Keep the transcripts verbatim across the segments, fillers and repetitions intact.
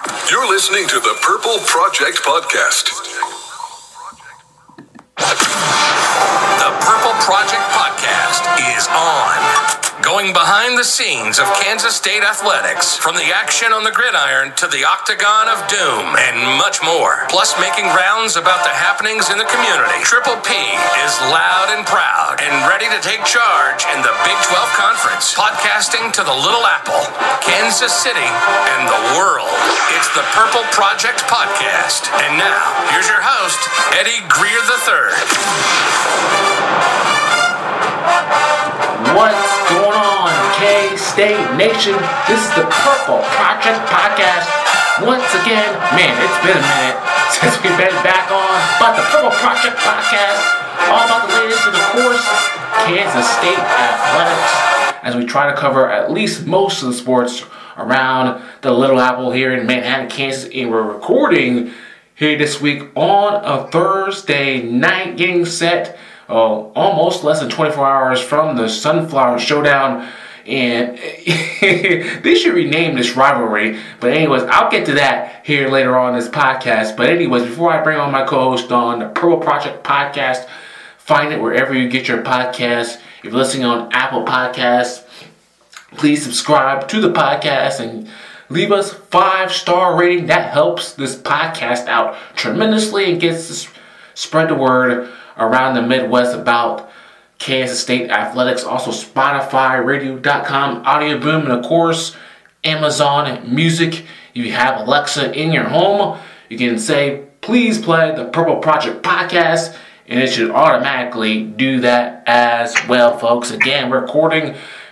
You're listening to the Purple Project Podcast. The Purple Project Podcast is on. Going behind the scenes of Kansas State athletics, from the action on the gridiron to the octagon of doom, and much more. Plus making rounds about the happenings in the community. Triple P is loud and proud and ready to take charge in the Big twelve Conference. Podcasting to the Little Apple, Kansas City, and the world. It's the Purple Project Podcast. And now, here's your host, Eddie Greer the third. What's going on, K-State Nation? This is the Purple Project Podcast. Once again, man, it's been a minute since we've been back on, but the Purple Project Podcast, all about the latest in, of course, Kansas State athletics, as we try to cover at least most of the sports around the Little Apple here in Manhattan, Kansas, and we're recording here this week on a Thursday night, getting set Oh, almost less than twenty-four hours from the Sunflower Showdown, and they should rename this rivalry. But anyways, I'll get to that here later on in this podcast. But anyways, before I bring on my co-host on the Purple Project Podcast, find it wherever you get your podcasts. If you're listening on Apple Podcasts, please subscribe to the podcast and leave us five-star rating. That helps this podcast out tremendously and gets to spread the word around the Midwest about Kansas State athletics. Also Spotify, radio dot com, Audio Boom, and of course Amazon Music. If you have Alexa in your home, you can say, please play the Purple Project Podcast, and it should automatically do that as well, folks. Again, we're recording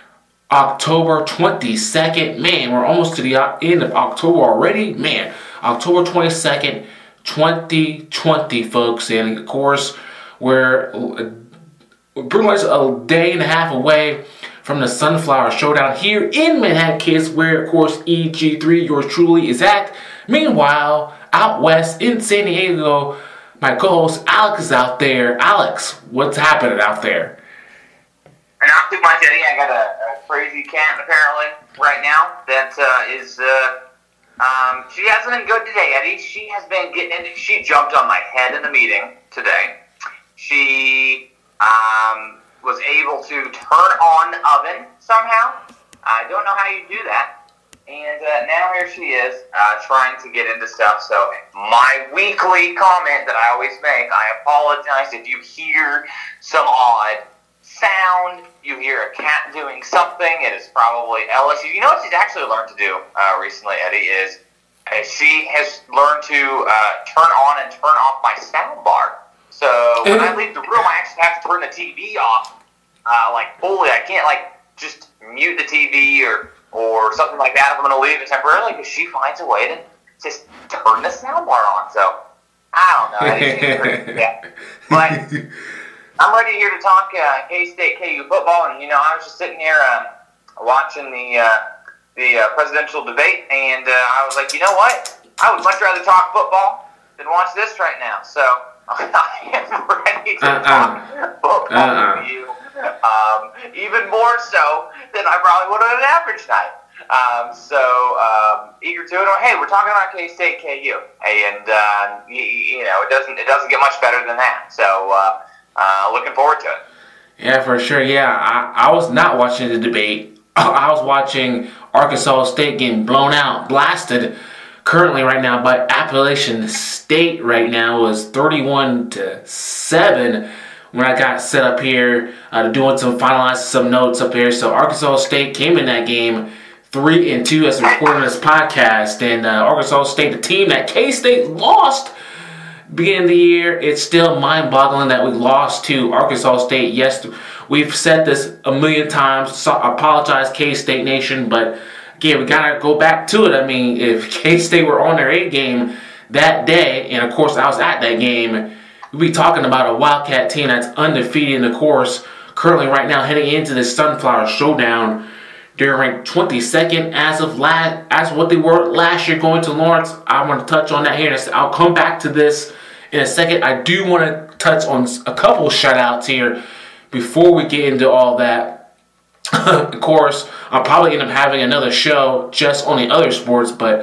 October twenty-second. Man, we're almost to the end of October already. Man, October twenty-second, twenty twenty, folks. And of course, we're pretty much a day and a half away from the Sunflower Showdown here in Manhattan, Kansas, where, of course, E G three, yours truly, is at. Meanwhile, out west in San Diego, my co-host Alex is out there. Alex, what's happening out there? Not too much, Eddie. I got a, a crazy cat, apparently, right now, that uh, is... Uh, um, she hasn't been good today, Eddie. She has been getting into... She jumped on my head in the meeting today. She um, was able to turn on the oven somehow. I don't know how you do that. And uh, now here she is uh, trying to get into stuff. So my weekly comment that I always make, I apologize if you hear some odd sound, you hear a cat doing something. It is probably Ella. You know what she's actually learned to do uh, recently, Eddie, is uh, she has learned to uh, turn on and turn off my sound bar. So when I leave the room, I actually have to turn the T V off, uh, like fully. I can't like just mute the T V or, or something like that if I'm going to leave it temporarily, because she finds a way to just turn the soundbar on. So I don't know. Yeah. But I'm ready here to talk uh, K-State K U football, and you know I was just sitting here um, watching the uh, the uh, presidential debate, and uh, I was like, you know what? I would much rather talk football than watch this right now. So. I am ready to uh-uh. talk football uh-uh. with you, um, even more so than I probably would on an average night. Um, so, um, eager to it. Hey, we're talking about K-State K U, and uh, you, you know it doesn't it doesn't get much better than that. So, uh, uh, looking forward to it. Yeah, for sure. Yeah, I, I was not watching the debate. I was watching Arkansas State getting blown out, blasted. Currently, right now, by Appalachian State right now is thirty-one to seven when I got set up here, uh, doing some finalizing some notes up here. So Arkansas State came in that game three and two as we're recording this podcast, and uh, Arkansas State, the team that K-State lost beginning of the year, it's still mind-boggling that we lost to Arkansas State. Yes, we've said this a million times. So I apologize, K-State Nation, but again, we gotta go back to it. I mean, if K-State were on their A game that day, and of course I was at that game, we'd be talking about a Wildcat team that's undefeated in the course, currently right now heading into this Sunflower Showdown. They're ranked twenty-second as of last, as what they were last year going to Lawrence. I want to touch on that here. I'll come back to this in a second. I do want to touch on a couple shutouts here before we get into all that. Of course, I'll probably end up having another show just on the other sports, but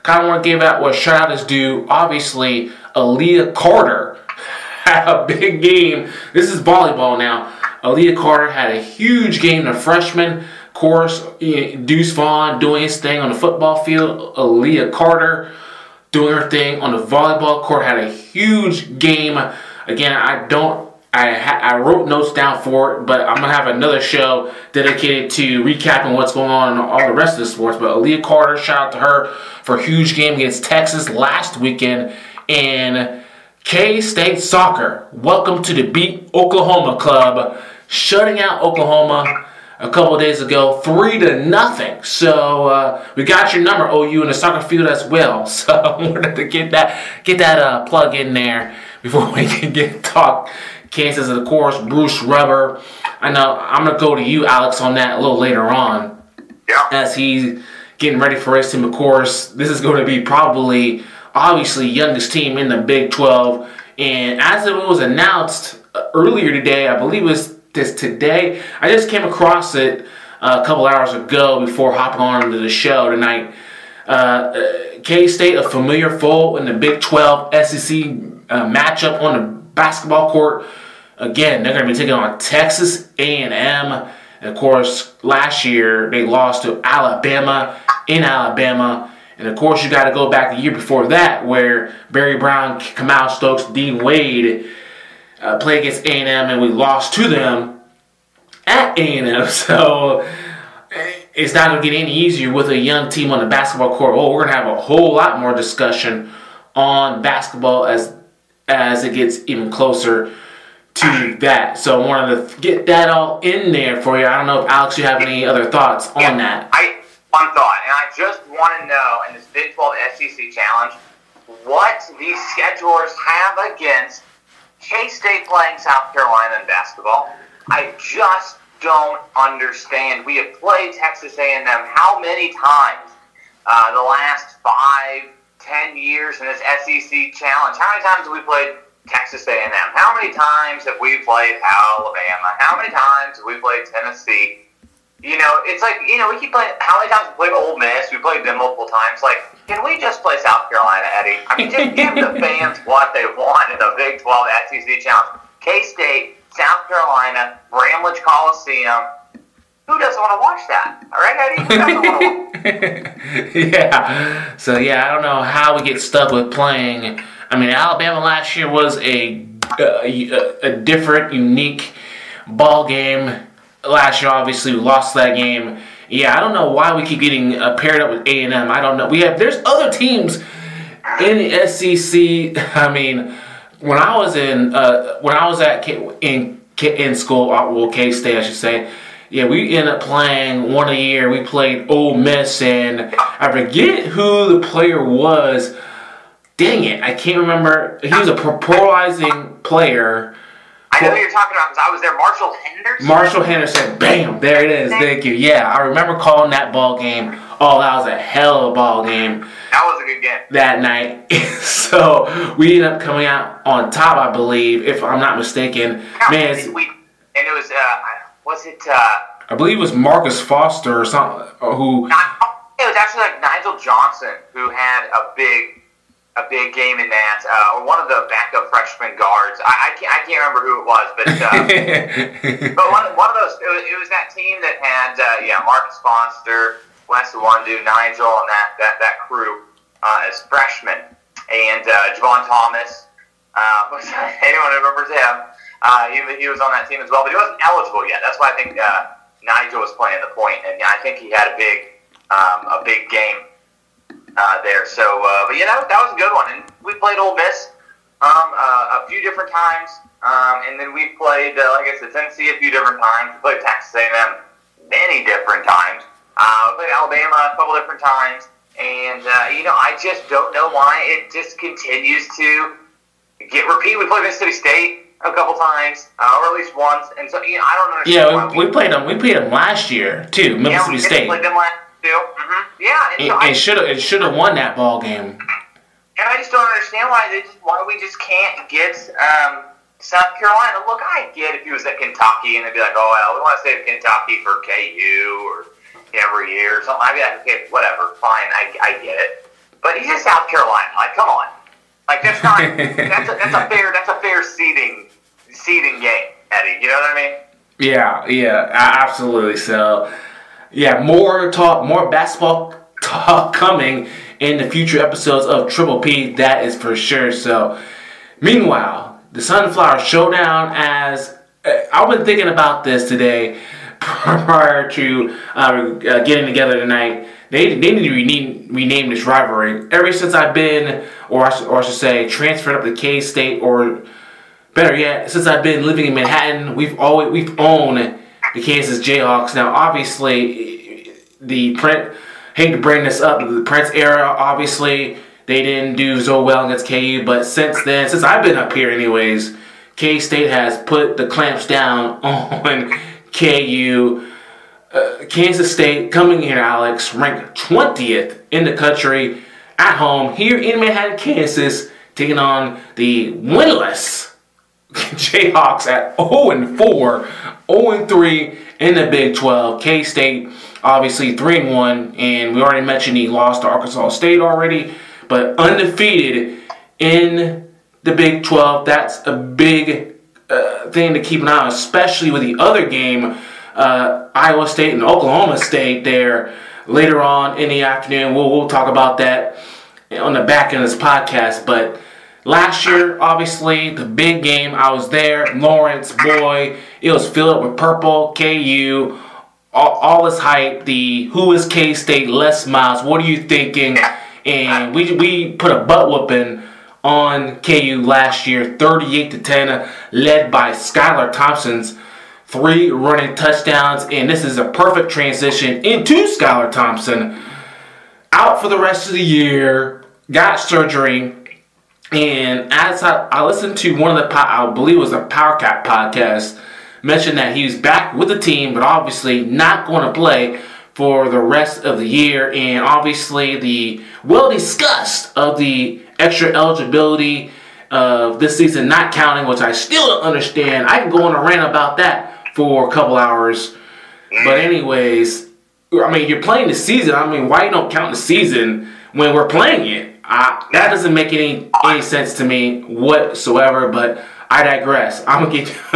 kind of want to give out what shout out is due. Obviously, Aaliyah Carter had a big game. This is volleyball now. Aaliyah Carter had a huge game. The freshman, of course, Deuce Vaughn doing his thing on the football field. Aaliyah Carter doing her thing on the volleyball court, had a huge game. Again, I don't, I ha- I wrote notes down for it, but I'm going to have another show dedicated to recapping what's going on in all the rest of the sports. But Aaliyah Carter, shout out to her for a huge game against Texas last weekend. And K-State Soccer, welcome to the Beat Oklahoma Club, shutting out Oklahoma a couple of days ago, three to nothing. So uh, we got your number, O U, in the soccer field as well. So I wanted to get that get that uh, plug in there before we can get talk Kansas. And of course, Bruce Rubber. I know I'm gonna go to you, Alex, on that a little later on. Yeah. As he's getting ready for his team. Of course, this is going to be probably, obviously, youngest team in the Big twelve. And as it was announced earlier today, I believe it was this today. I just came across it uh, a couple hours ago before hopping on to the show tonight. Uh, K-State, a familiar foe in the Big twelve S E C uh, matchup on the basketball court. Again, they're going to be taking on Texas A and M. And of course, last year they lost to Alabama in Alabama. And of course, you got to go back the year before that, where Barry Brown, Kamal Stokes, Dean Wade Uh, play against A and M, and we lost to them at A and M. So it's not going to get any easier with a young team on the basketball court. Oh, we're going to have a whole lot more discussion on basketball as as it gets even closer to that. So I wanted to get that all in there for you. I don't know if, Alex, you have any other thoughts on yeah, that. I one thought, and I just want to know in this Big twelve S E C Challenge what these schedulers have against K-State playing South Carolina in basketball. I just don't understand. We have played Texas A and M how many times uh, the last five, ten years in this S E C Challenge? How many times have we played Texas A and M? How many times have we played Alabama? How many times have we played Tennessee? You know, it's like, you know, we keep playing, how many times we played Ole Miss? We played them multiple times. Like, can we just play South Carolina, Eddie? I mean, just give the fans what they want in the Big twelve S E C Challenge. K-State, South Carolina, Bramlage Coliseum. Who doesn't want to watch that? All right, Eddie? Who doesn't want to watch Yeah. So, yeah, I don't know how we get stuck with playing. I mean, Alabama last year was a, a, a different, unique ball game. Last year, obviously, we lost that game. Yeah, I don't know why we keep getting uh, paired up with A and M. I don't know. We have there's other teams in the S E C. I mean, when I was in uh, when I was at K, in K, in school, well, K-State, I should say. Yeah, we ended up playing one a year. We played Ole Miss, and I forget who the player was. Dang it, I can't remember. He was a polarizing player. I know who you're talking about because I was there. Marshall Henderson? Marshall Henderson. Bam. There it is. Thank you. Yeah, I remember calling that ball game. Oh, that was a hell of a ball game. That was a good game. That night. So, we ended up coming out on top, I believe, if I'm not mistaken. Yeah, Man, it's, we, and it was, uh, was it, uh... I believe it was Marcus Foster or something, who... Not, it was actually like Nigel Johnson who had a big... a big game in that, uh, or one of the backup freshman guards. I, I can't I can't remember who it was, but uh, but one one of those. It was, it was that team that had uh, yeah Marcus Foster, Wes Iwundu, Nigel, and that that that crew uh, as freshmen, and uh, Javon Thomas. Uh, anyone who remembers him? Uh, he he was on that team as well, but he wasn't eligible yet. That's why I think uh, Nigel was playing the point, and I think he had a big um, a big game. Uh, there, so, uh, but yeah, that, that was a good one, and we played Ole Miss um, uh, a few different times, um, and then we played, uh, like I said, Tennessee a few different times, we played Texas A and M many different times, uh, we played Alabama a couple different times, and, uh, you know, I just don't know why it just continues to get repeated. We played Mississippi State a couple times, uh, or at least once, and so, you know, I don't understand yeah, why we, we played them, we played them last year, too, Mississippi yeah, we State. played them last Mm-hmm. Yeah, and so it should have it should have won that ball game. And I just don't understand why they just, why we just can't get um, South Carolina. Look, I get if he was at Kentucky and they'd be like, oh well, we want to save Kentucky for K U or every year or something. I'd be like, okay, whatever, fine, I, I get it. But that's a, that's a fair that's a fair seeding seeding game, Eddie. You know what I mean? Yeah, yeah, absolutely. So, yeah, more talk, more basketball talk coming in the future episodes of Triple P. That is for sure. So, meanwhile, the Sunflower Showdown. As uh, I've been thinking about this today, prior to uh, uh, getting together tonight. They, they need to rename, rename this rivalry. Ever since I've been, or I, should, or I should say, transferred up to K-State, or better yet, since I've been living in Manhattan, we've always we've owned the Kansas Jayhawks. Now, obviously, the print hate to bring this up, the Prince era, obviously, they didn't do so well against K U, but since then, since I've been up here anyways, K-State has put the clamps down on K U. Uh, Kansas State coming here, Alex, ranked twentieth in the country at home here in Manhattan, Kansas, taking on the winless Jayhawks at oh and four, oh and three in the Big twelve. K-State, obviously three and one, and we already mentioned he lost to Arkansas State already, but undefeated in the Big twelve. That's a big uh, thing to keep an eye on, especially with the other game. Uh, Iowa State and Oklahoma State there later on in the afternoon. We'll, we'll talk about that on the back end of this podcast. But last year, obviously, the big game, I was there. Lawrence, boy, it was filled up with purple, K U, all, all this hype. The who is K-State, Les Miles, what are you thinking? And we we put a butt whooping on K U last year, thirty-eight to ten, led by Skylar Thompson's three running touchdowns, and this is a perfect transition into Skylar Thompson. Out for the rest of the year, got surgery, and as I, I listened to one of the, I believe it was a Power Cat podcast, mentioned that he was back with the team, but obviously not going to play for the rest of the year, and obviously the well-discussed of the extra eligibility of this season not counting, which I still don't understand. I can go on a rant about that for a couple hours. But anyways, I mean, you're playing the season. I mean, why you don't count the season when we're playing it? I, that doesn't make any any sense to me whatsoever, but I digress. I'm going to get...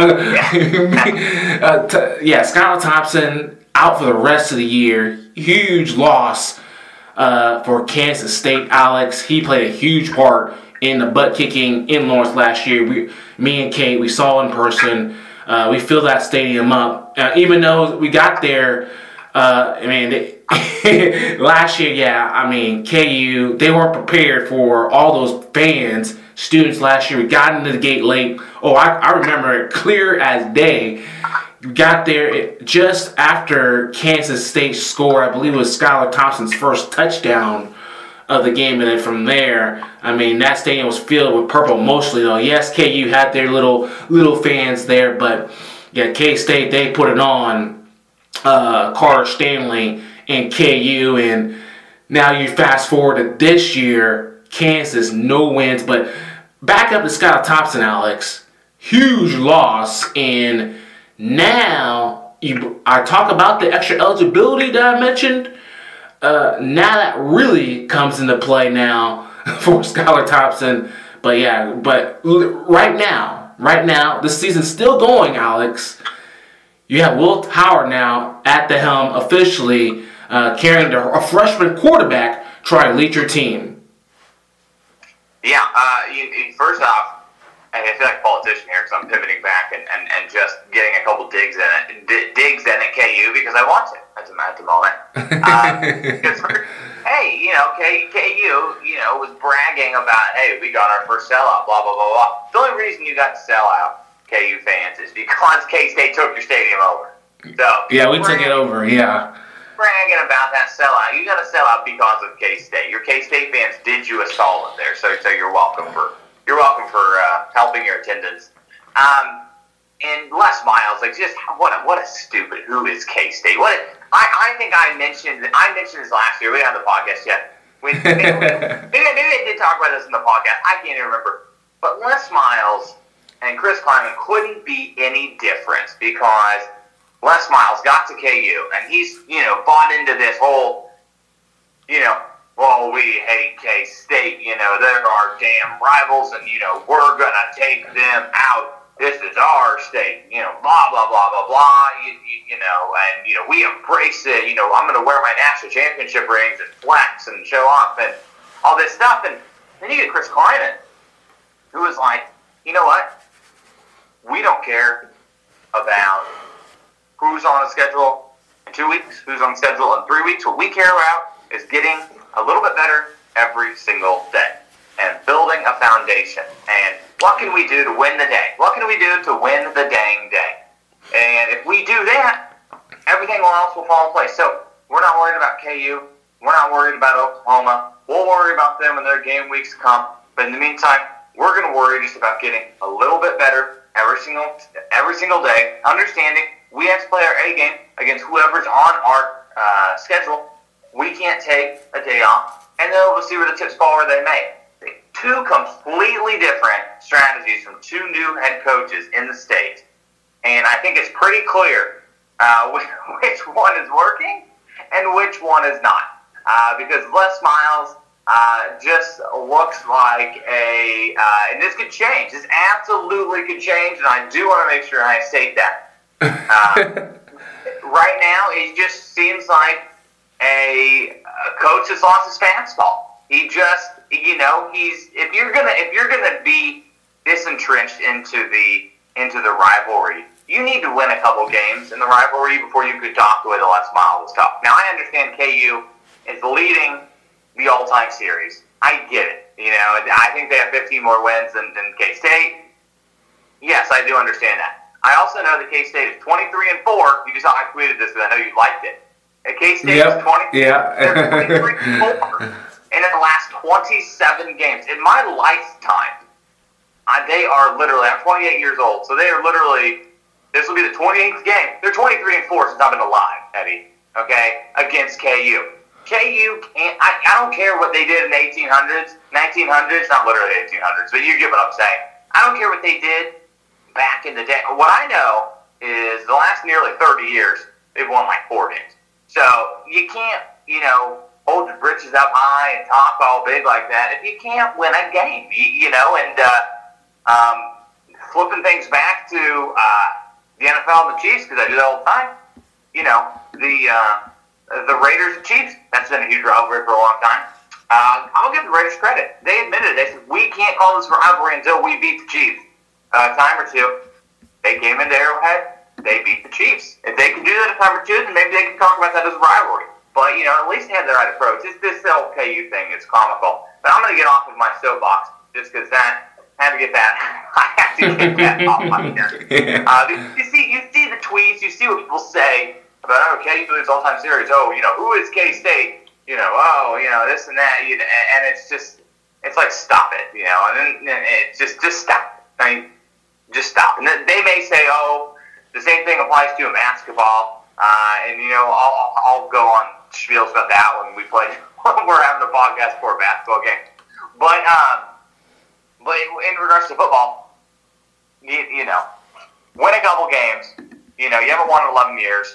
uh, t- yeah, Skylar Thompson out for the rest of the year. Huge loss uh, for Kansas State, Alex. He played a huge part in the butt-kicking in Lawrence last year. We, me and Kate, we saw in person. Uh, we filled that stadium up. Uh, even though we got there, uh, I mean, they, last year, yeah, I mean, K U, they weren't prepared for all those fans, students last year. We got into the gate late. Oh, I, I remember it clear as day. We got there just after Kansas State scored. I believe it was Skylar Thompson's first touchdown of the game, and then from there, I mean, that stadium was filled with purple mostly, though. Yes, K U had their little little fans there, but yeah, K-State, they put it on uh, Carter Stanley and K U, and now you fast forward to this year, Kansas, no wins, but back up to Skylar Thompson, Alex, huge loss, and now you, I talk about the extra eligibility that I mentioned. Uh, now that really comes into play now for Skylar Thompson. But yeah, but right now, right now, the season's still going, Alex. You have Will Howard now at the helm officially, uh, carrying the, a freshman quarterback try to lead your team. Yeah, uh, you, you, first off, I feel like a politician here because I'm pivoting back and, and, and just getting a couple digs in it, D- digs in at K U because I want to at the, at the moment. Um, because hey, you know, K, KU, you know, was bragging about, hey, we got our first sellout, blah blah blah blah. The only reason you got to sell out, K U fans, is because K-State took your stadium over. So yeah, we took it over. Yeah. Bragging about that sellout, you got to sell out because of K-State. Your K-State fans did you a solid there, so so you're welcome for. You're welcome for uh, helping your attendance. Um, and Les Miles, like just what a, what a stupid. Who is K-State? What a, I I think I mentioned I mentioned this last year. We didn't have the podcast yet. We, maybe, maybe, maybe I did talk about this in the podcast. I can't even remember. But Les Miles and Chris Kleiman couldn't be any different because Les Miles got to K U and he's you know bought into this whole you know. well, we hate K-State, you know, they're our damn rivals, and, you know, we're going to take them out. This is our state, you know, blah, blah, blah, blah, blah, you, you, you know, and, you know, we embrace it, you know, I'm going to wear my national championship rings and flex and show off and all this stuff. And then you get Chris Kleiman, who is like, you know what? We don't care about who's on the schedule in two weeks, who's on the schedule in three weeks. What we care about is getting a little bit better every single day and building a foundation. And what can we do to win the day? What can we do to win the dang day? And if we do that, everything else will fall in place. So we're not worried about K U. We're not worried about Oklahoma. We'll worry about them when their game weeks come. But in the meantime, we're going to worry just about getting a little bit better every single every single day, understanding we have to play our A game against whoever's on our uh, schedule. We can't take a day off, and then we'll see where the chips fall where they may. Two completely different strategies from two new head coaches in the state, and I think it's pretty clear uh, which one is working and which one is not. Uh, because Les Miles uh, just looks like a, uh, and this could change. This absolutely could change, and I do want to make sure I state that. Uh, right now, it just seems like a, a coach has lost his fastball. He just, you know, he's if you're gonna if you're gonna be disentrenched into the into the rivalry, you need to win a couple games in the rivalry before you could talk the way the Les Miles was talk. Now I understand K U is leading the all-time series. I get it. You know, I think they have fifteen more wins than, than K-State. Yes, I do understand that. I also know that K-State is twenty-three and four. You just saw I tweeted this because I know you liked it. K-State yep. is twenty-three. Yeah. They're twenty-three and four. And in the last twenty-seven games, in my lifetime, uh, they are literally, I'm twenty-eight years old, so they are literally, this will be the twenty-eighth game. They're twenty-three and four since I've been alive, Eddie, okay, against K U. K U can't, I, I don't care what they did in the eighteen hundreds, nineteen hundreds, not literally eighteen hundreds, but you get what I'm saying. I don't care what they did back in the day. What I know is the last nearly thirty years, they've won like four games. So you can't, you know, hold your britches up high and talk all big like that if you can't win a game, you, you know, and uh, um, flipping things back to uh, the N F L and the Chiefs, because I do that all the time, you know, the uh, the Raiders and Chiefs, that's been a huge rivalry for a long time. Uh, I'll give the Raiders credit. They admitted it. They said, we can't call this rivalry until we beat the Chiefs. Uh, a time or two, they came into Arrowhead, they beat the Chiefs. If they can do that a time or two, then maybe they can talk about that as a rivalry. But, you know, at least they had the right approach. This, this whole K U thing is comical. But I'm going to get off of my soapbox just because that, I have to get that, I have to get that off my chest. Uh, you see, you see the tweets, you see what people say about, oh, K U is all-time series. Oh, you know, who is K-State? You know, oh, you know, this and that. You know, and it's just, it's like, stop it, you know. And then and it's just, just stop. I mean, just stop. And then they may say, oh, the same thing applies to a basketball. Uh, and, you know, I'll, I'll go on spiels about that when we play, when we're having a podcast for a basketball game. But, um, but in regards to football, you, you know, win a couple games. You know, you haven't won in eleven years.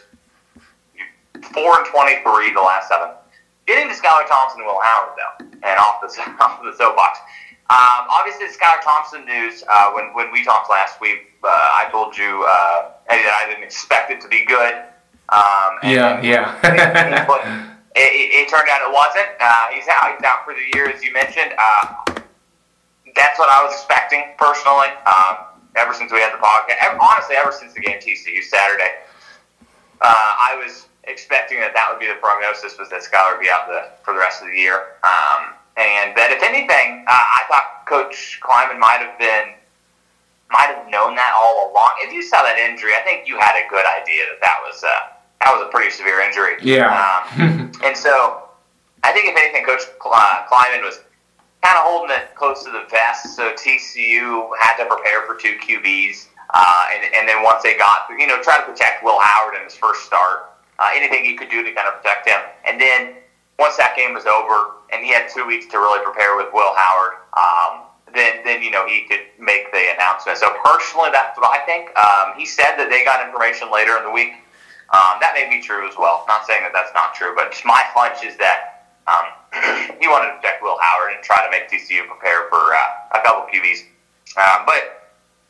You're four and twenty-three the last seven. Getting to Skylar Thompson and Will Howard, though, and off the, off the soapbox. Um, obviously, Skylar Thompson news, uh, when, when we talked last week, uh, I told you, uh, Eddie, that I didn't expect it to be good. Um, and, yeah, yeah. but it, it, it turned out it wasn't. Uh, he's out. He's out for the year, as you mentioned. Uh, that's what I was expecting, personally, um, ever since we had the podcast. Ever, honestly, ever since the game T C U Saturday, uh, I was expecting that that would be the prognosis, was that Skylar would be out the, for the rest of the year. Um, and that, if anything, uh, I thought Coach Kleiman might have been might have known that all along. If you saw that injury, I think you had a good idea that that was uh, that was a pretty severe injury. Yeah. Um, and so I think, if anything, Coach Kleiman was kind of holding it close to the vest. So T C U had to prepare for two Q Bs, uh, and and then once they got, you know, try to protect Will Howard in his first start. Uh, anything he could do to kind of protect him, and then once that game was over, and he had two weeks to really prepare with Will Howard. Um, Then, then you know, he could make the announcement. So personally, that's what I think. Um, he said that they got information later in the week. Um, that may be true as well. Not saying that that's not true, but just my hunch is that um, he wanted to protect Will Howard and try to make T C U prepare for uh, a couple Q Bs. Um, but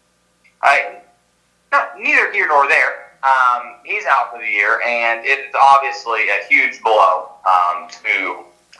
uh, no, neither here nor there. Um, he's out for the year, and it's obviously a huge blow um, to,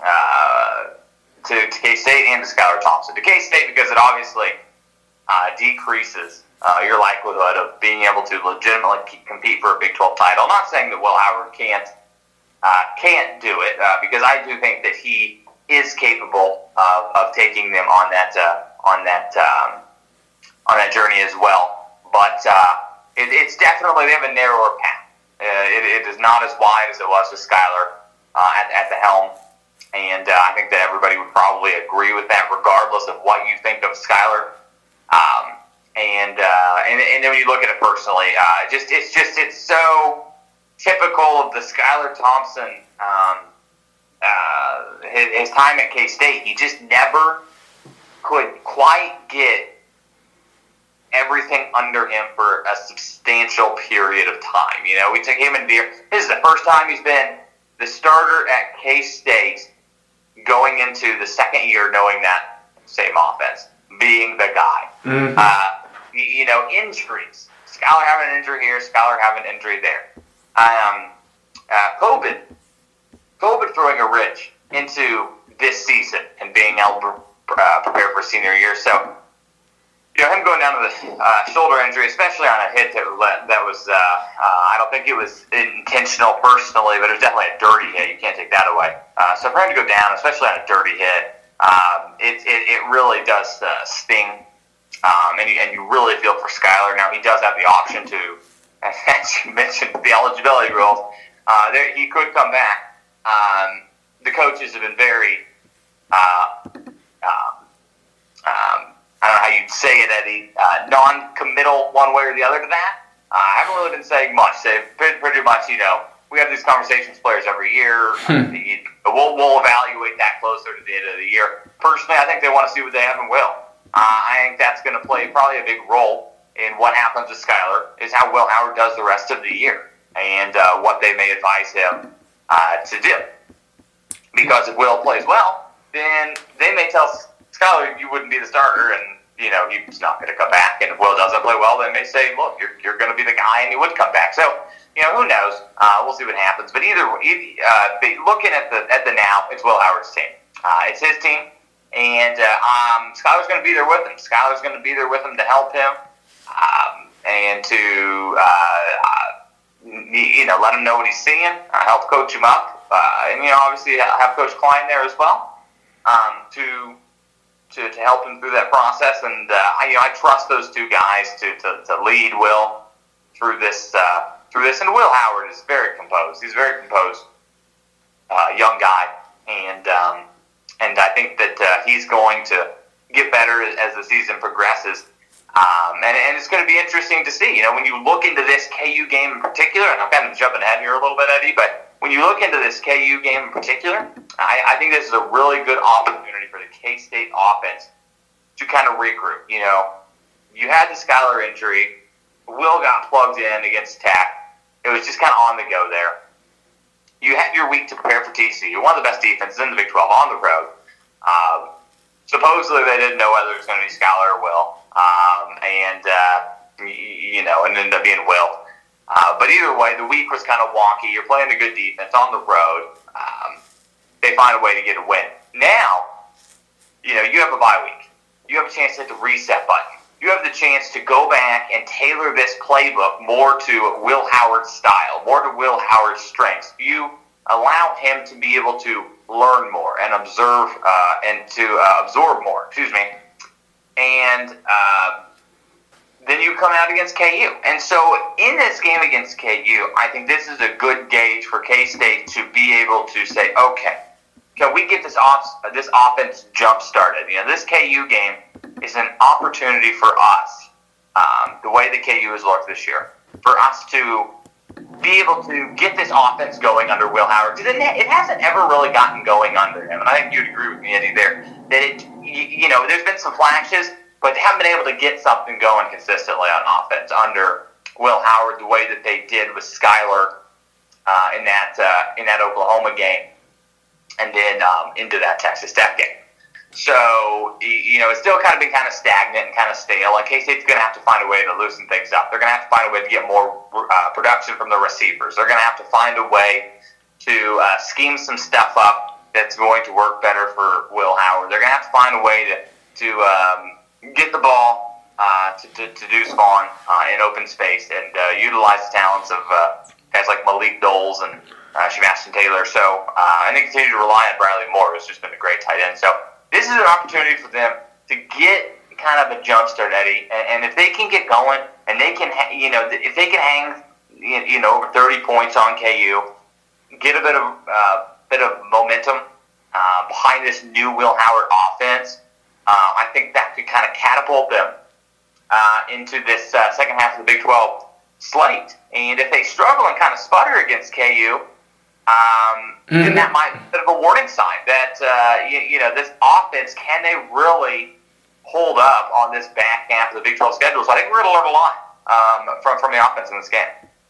uh, to to K-State and to Skylar Thompson. To K-State because it obviously uh, decreases uh, your likelihood of being able to legitimately compete for a Big twelve title. I'm not saying that Will Howard can't uh, can't do it uh, because I do think that he is capable of, of taking them on that uh, on that um, on that journey as well. But uh, it, it's definitely, they have a narrower path. Uh, it, it is not as wide as it was with Skylar uh, at, at the helm. And uh, I think that everybody would probably agree with that, regardless of what you think of Skylar. Um, and, uh, and and then when you look at it personally, uh, just it's just it's so typical of the Skylar Thompson, um, uh, his, his time at K-State. He just never could quite get everything under him for a substantial period of time. You know, we took him in the year. This is the first time he's been the starter at K-State going into the second year knowing that same offense, being the guy. Mm-hmm. Uh, you, you know, injuries. Skylar having an injury here, Skylar having an injury there. Um, uh, COVID. COVID throwing a wrench into this season and being able to uh, prepare for senior year. So, you know, him going down to the uh, shoulder injury, especially on a hit that, that was, uh, uh, I don't think it was intentional personally, but it was definitely a dirty hit. You can't take that away. Uh, so for him to go down, especially on a dirty hit, um, it, it, it really does uh, sting. Um, and, you, and you really feel for Skylar. Now, he does have the option to, as you mentioned, the eligibility rules. Uh, there, he could come back. Um, the coaches have been very, uh, um, um, I don't know how you'd say it, Eddie, uh, non-committal one way or the other to that. Uh, I haven't really been saying much. They've been pretty much, you know, we have these conversations with players every year. Hmm. The, we'll, we'll evaluate that closer to the end of the year. Personally, I think they want to see what they have in Will. Uh, I think that's going to play probably a big role in what happens with Skylar, is how Will Howard does the rest of the year and uh, what they may advise him uh, to do. Because if Will plays well, then they may tell Skylar you wouldn't be the starter, and you know he's not going to come back. And if Will doesn't play well, then they say, look, you're you're going to be the guy, and he would come back. So you know who knows? Uh, we'll see what happens. But either uh, looking at the at the now, it's Will Howard's team. Uh, it's his team, and uh, um, Skylar's going to be there with him. Skylar's going to be there with him to help him um, and to uh, uh, you know let him know what he's seeing, uh, help coach him up, uh, and you know obviously have Coach Klein there as well um, to. To, to help him through that process, and uh, I, you know, I trust those two guys to, to, to lead Will through this uh, through this. And Will Howard is very composed. He's a very composed uh, young guy, and um, and I think that uh, he's going to get better as the season progresses. Um, and, and it's going to be interesting to see. You know, when you look into this K U game in particular, and I'm kind of jumping ahead here a little bit, Eddie, but when you look into this K U game in particular, I, I think this is a really good opportunity for the K-State offense to kind of regroup. You know, you had the Skylar injury. Will got plugged in against Tech. It was just kind of on the go there. You had your week to prepare for T C U, one of the best defenses in the Big twelve on the road. Um, supposedly they didn't know whether it was going to be Skylar or Will, um, and uh, you know, and ended up being Will. Uh, but either way, the week was kind of wonky. You're playing a good defense on the road. Um, they find a way to get a win. Now, you know, you have a bye week. You have a chance to hit the reset button. You have the chance to go back and tailor this playbook more to Will Howard's style, more to Will Howard's strengths. You allow him to be able to learn more and observe uh, and to uh, absorb more. Excuse me. And uh, then you come out against K U. And so in this game against K U, I think this is a good gauge for K-State to be able to say, okay, can we get this off, this offense jump-started? You know, this K U game is an opportunity for us, um, the way the K U has looked this year, for us to be able to get this offense going under Will Howard. Because it hasn't ever really gotten going under him. And I think you'd agree with me, Eddie, there, that it, you know, there's been some flashes, but they haven't been able to get something going consistently on offense under Will Howard the way that they did with Skylar uh, in that uh, in that Oklahoma game. and then um, into that Texas Tech game. So, you know, it's still kind of been kind of stagnant and kind of stale. And K-State's going to have to find a way to loosen things up. They're going to have to find a way to get more uh, production from the receivers. They're going to have to find a way to uh, scheme some stuff up that's going to work better for Will Howard. They're going to have to find a way to, to um, get the ball uh, to, to, to Deuce Vaughn uh, in open space and uh, utilize the talents of uh, guys like Malik Doles and uh, Shabastin Taylor. So, uh, and they continue to rely on Bradley Moore, who's just been a great tight end. So, this is an opportunity for them to get kind of a jump start, Eddie. And, and if they can get going, and they can, ha- you know, if they can hang, you know, over thirty points on K U, get a bit of uh, bit of momentum uh, behind this new Will Howard offense, uh, I think that could kind of catapult them uh, into this uh, second half of the Big twelve slate. And if they struggle and kind of sputter against K U, Um, mm-hmm. then that might be a bit of a warning sign that, uh, you, you know, this offense, can they really hold up on this back half of the Big twelve schedule? So I think we're going to learn a lot um, from, from the offense in this game.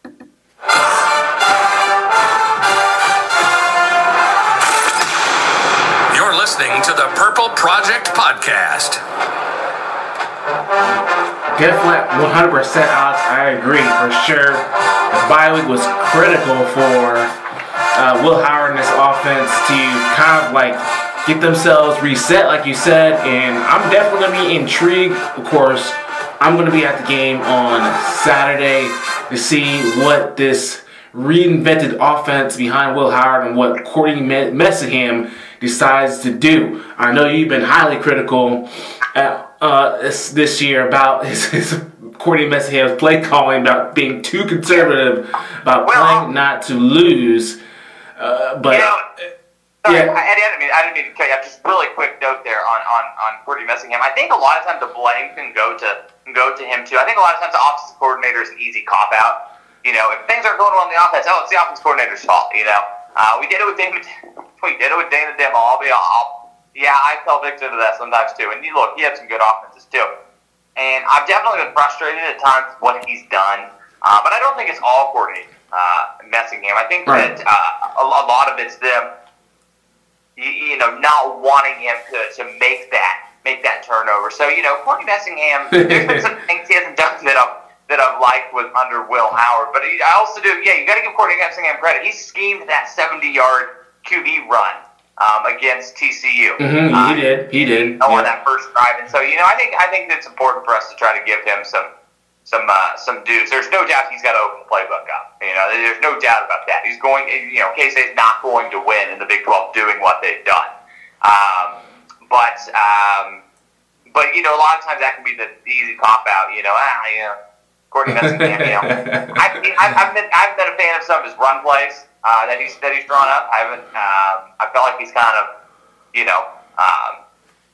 You're listening to the Purple Project Podcast. Definitely one hundred percent, Alex. I agree for sure. The bye week was critical for Uh, Will Howard and this offense to kind of like get themselves reset, like you said, and I'm definitely going to be intrigued. Of course, I'm going to be at the game on Saturday to see what this reinvented offense behind Will Howard and what Courtney Messingham decides to do. I know you've been highly critical uh, uh, this, this year about his, his Courtney Messingham's play calling, about being too conservative, about well, playing not to lose. Uh, but you know, sorry, yeah. I, I, didn't mean, I didn't mean to cut you off. Just really quick note there on, on, on Courtney Messingham. I think a lot of times the blame can go to can go to him too. I think a lot of times the offensive coordinator is an easy cop out. You know, if things aren't going well on the offense, oh, it's the offensive coordinator's fault. You know, uh, we did it with David. We did it with Dana Dimel. I'll be all. Yeah, I fell victim to that sometimes too. And you look, he had some good offenses too. And I've definitely been frustrated at times with what he's done. Uh, but I don't think it's all Courtney uh, Messingham. I think right. that uh, a, a lot of it's them, you, you know, not wanting him to, to make that make that turnover. So, you know, Courtney Messingham, there's been some things he hasn't done that I've, that I've liked with under Will Howard. But I also do, yeah, you got to give Courtney Messingham credit. He schemed that seventy-yard Q B run um, against T C U. Mm-hmm, uh, he did. He did. On yeah. that first drive. And so, you know, I think I think it's important for us to try to give him some some uh, some dues. There's no doubt he's got to open the playbook up. You know, there's no doubt about that. He's going, you know, K-State's not going to win in the Big twelve doing what they've done. Um, but, um, but you know, a lot of times that can be the easy cop-out, you know, ah, you know, Courtney Messingham, you know. I've, I've, I've, been, I've been a fan of some of his run plays uh, that he's that he's drawn up. I haven't, um, I felt like he's kind of, you know, um,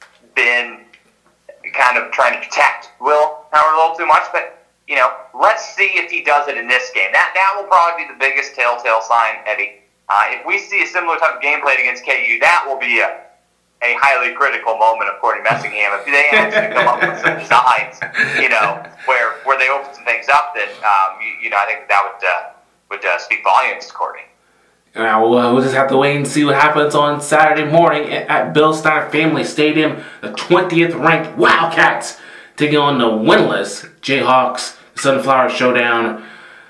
been kind of trying to protect Will Howard a little too much, but you know, let's see if he does it in this game. That that will probably be the biggest telltale sign, Eddie. Uh, if we see a similar type of game played against K U, that will be a, a highly critical moment of Courtney Messingham. If they actually come up with some designs, you know, where where they open some things up, then um, you, you know, I think that would uh, would uh, speak volumes to Courtney. Now, we'll, we'll just have to wait and see what happens on Saturday morning at Bill Snyder Family Stadium. The twentieth ranked Wildcats taking on the winless Jayhawks. Sunflower Showdown,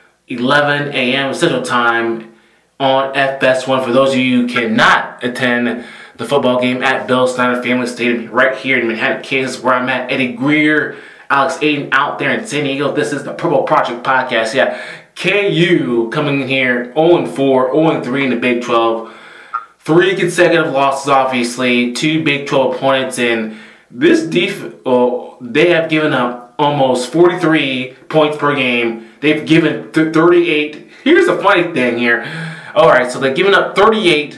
eleven a.m. Central Time on F S one. For those of you who cannot attend the football game at Bill Snyder Family Stadium right here in Manhattan, Kansas, where I'm at, Eddie Greer, Alex Aiden out there in San Diego. This is the Purple Project Podcast. Yeah, K U coming in here oh and four, oh and three in the Big twelve. Three consecutive losses, obviously. Two Big twelve opponents, and this def- oh, they have given up almost forty-three points per game. They've given th- thirty-eight. Here's the funny thing here. All right, so they've given up thirty-eight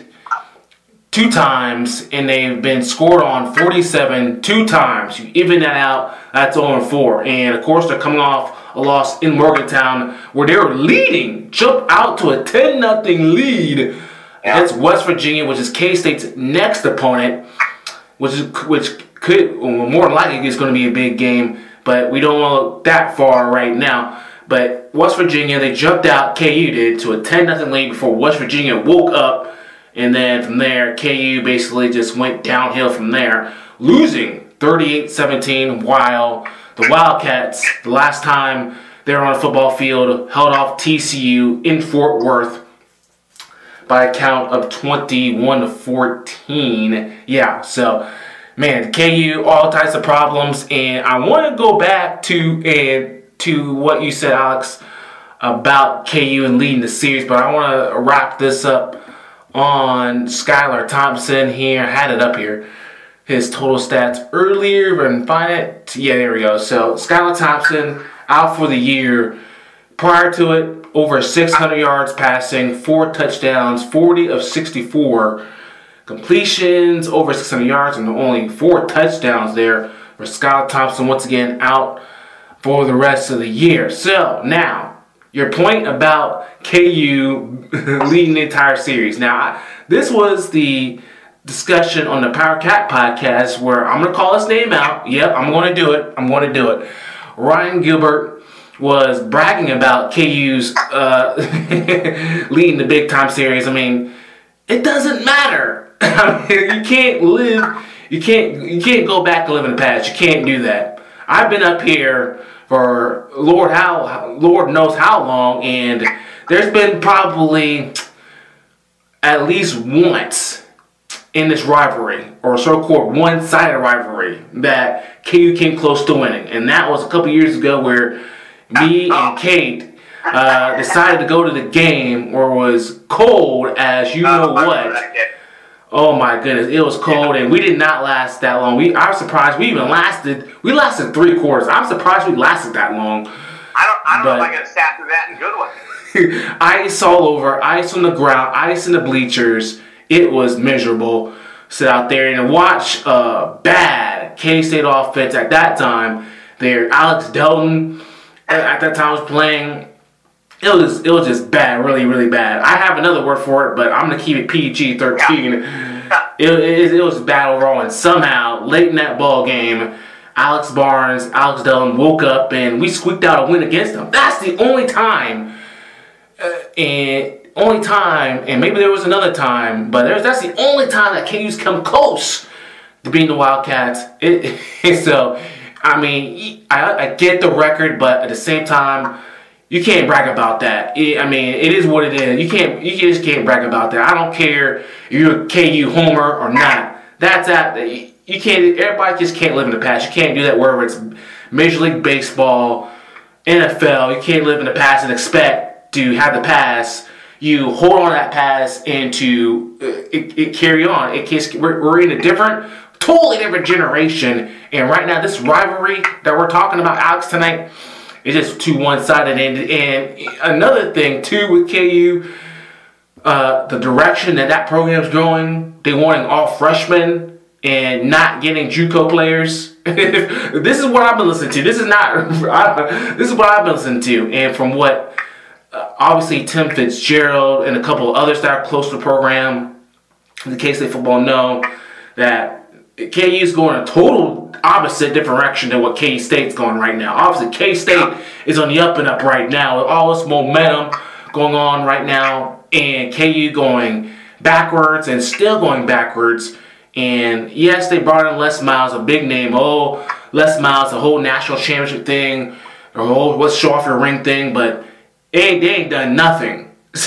two times, and they've been scored on forty-seven two times. You even that out, that's oh and four. And, of course, they're coming off a loss in Morgantown where they were leading, jump out to a ten nothing lead yeah. against West Virginia, which is K-State's next opponent, which is which could, well, more than likely, is going to be a big game. But we don't want to look that far right now. But West Virginia, they jumped out, K U did, to a ten nothing lead before West Virginia woke up And then from there, K U basically just went downhill from there, losing thirty-eight seventeen, while the Wildcats, the last time they were on a football field, held off T C U in Fort Worth by a count of twenty-one to fourteen. Yeah, so, man, K U, all types of problems. And I want to go back to, and to what you said, Alex, about K U and leading the series, but I want to wrap this up on Skylar Thompson here. I had it up here. His total stats earlier, and find it. Yeah, there we go. So Skylar Thompson out for the year. Prior to it, over six hundred yards passing, four touchdowns, forty of sixty-four completions, over six hundred yards, and only four touchdowns there for Skylar Thompson. Once again, out for the rest of the year. So now, your point about K U leading the entire series. Now, this was the discussion on the Power Cat podcast where I'm going to call his name out. Yep, I'm going to do it. I'm going to do it. Ryan Gilbert was bragging about K U's uh, leading the big time series. I mean, it doesn't matter. I mean, you can't live. You can't. You can't go back and live in the past. You can't do that. I've been up here for Lord how Lord knows how long, and there's been probably at least once in this rivalry, or so-called one-sided rivalry, that K U came close to winning, and that was a couple years ago where me and Kate uh, decided to go to the game, or was cold as you know what. Oh my goodness, it was cold, and we did not last that long. We, I was surprised we even lasted. We lasted three quarters. I'm surprised we lasted that long. I don't, I don't but, know if I could have sat through that in good one. Ice all over, ice on the ground, ice in the bleachers. It was miserable. Sit out there and watch uh, bad K-State offense at that time. There, Alex Delton at that time was playing. It was it was just bad, really, really bad. I have another word for it, but I'm going to keep it P G thirteen. Yeah. It, it, it was bad overall, and somehow, late in that ball game, Alex Barnes, Alex Delton woke up, and we squeaked out a win against them. That's the only time, uh, and only time, and maybe there was another time, but there's that's the only time that K U's come close to beating the Wildcats. It, it, so, I mean, I, I get the record, but at the same time, you can't brag about that. It, I mean, it is what it is. You can't. You just can't brag about that. I don't care if you're a K U homer or not. That's that. You can't. Everybody just can't live in the past. You can't do that wherever it's Major League Baseball, N F L. You can't live in the past and expect to have the pass. You hold on to that pass and to uh, it, it carry on. It can, we're, we're in a different, totally different generation. And right now, this rivalry that we're talking about, Alex, tonight, it's just too one-sided. And, and another thing, too, with K U, uh, the direction that that program's going, they wanting all freshmen and not getting JUCO players. This is what I've been listening to. This is not, I, this is what I've been listening to. And from what, uh, obviously, Tim Fitzgerald and a couple of others that are close to the program, the K-State football know that K U is going a total opposite direction than what K-State's going right now. Obviously, K-State is on the up and up right now with all this momentum going on right now, and K U going backwards and still going backwards. And yes, they brought in Les Miles, a big name. Oh, Les Miles, the whole national championship thing, the whole let's show off your ring thing, but they, they ain't done nothing.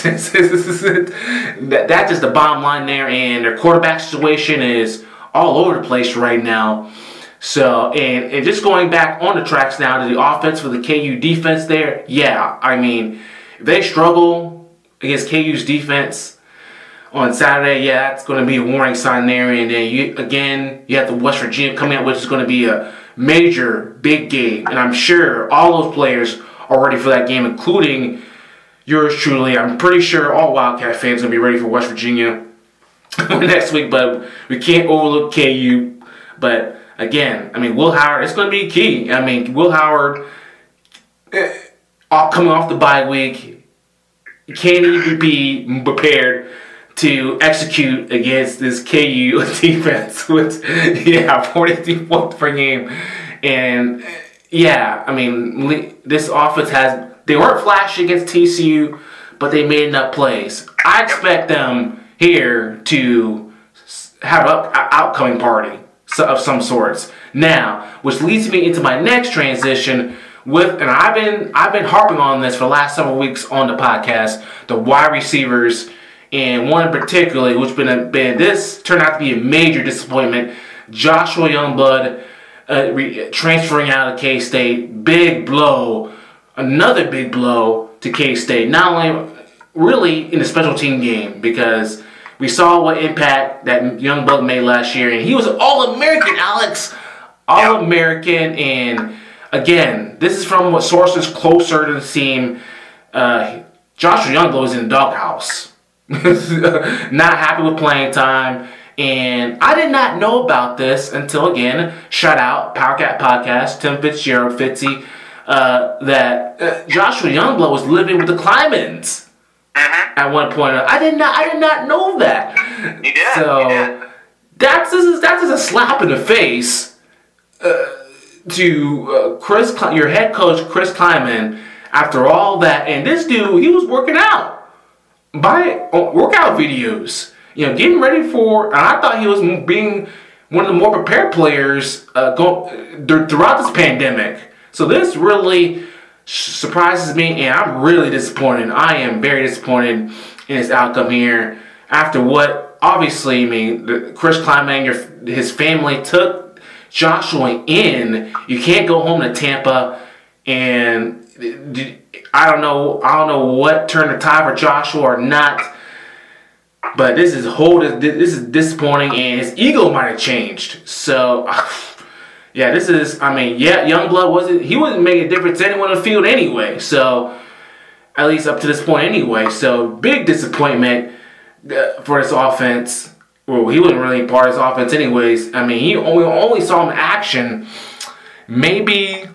that, that's just the bottom line there, and their quarterback situation is all over the place right now. So, and, and just going back on the tracks now to the offense for the K U defense there, yeah, I mean, if they struggle against K U's defense on Saturday, yeah, that's going to be a warning sign there. And then, you, again, you have the West Virginia coming out, which is going to be a major, big game. And I'm sure all those players are ready for that game, including yours truly. I'm pretty sure all Wildcat fans are going to be ready for West Virginia next week, but we can't overlook K U. But again, I mean, Will Howard, it's going to be key. I mean, Will Howard, uh, coming off the bye week, can't even be prepared to execute against this K U defense with, yeah, forty-three points per game. And, yeah, I mean, this offense has, they weren't flashy against T C U, but they made enough plays. I expect them, here to have an outcoming party of some sorts. Now, which leads me into my next transition with, and I've been I've been harping on this for the last several weeks on the podcast, the wide receivers, and one in particular, which been a, been this turned out to be a major disappointment. Joshua Youngblood uh, re, transferring out of K-State, big blow, another big blow to K-State. Not only really in the special team game, because we saw what impact that Youngblood made last year, and he was an All-American, Alex. All-American, and again, this is from what sources closer to the team. Uh, Joshua Youngblood was in the doghouse. Not happy with playing time, and I did not know about this until, again, shout out, Powercat Podcast, Tim Fitzgerald, Fitzy, uh, that uh, Joshua Youngblood was living with the Klymans. At one point, I did not. I did not know that. You did. So you did. that's just, that's just a slap in the face uh, to uh, Chris, your head coach, Chris Klieman. After all that, and this dude, he was working out by uh, workout videos. You know, getting ready for. And I thought he was being one of the more prepared players uh, go, throughout this pandemic. So this really surprises me, and I'm really disappointed. I am very disappointed in his outcome here. After what, obviously, I mean, the, Chris Klieman, your, his family took Joshua in. You can't go home to Tampa, and I don't know. I don't know what turned the tide for Joshua or not. But this is whole. This is disappointing, and his ego might have changed. So. Yeah, this is, I mean, yeah, Youngblood wasn't, he wasn't making a difference to anyone on the field anyway, so, at least up to this point anyway, so, big disappointment uh, for this offense. Well, he wasn't really part of this offense anyways. I mean, he only, only saw him in action maybe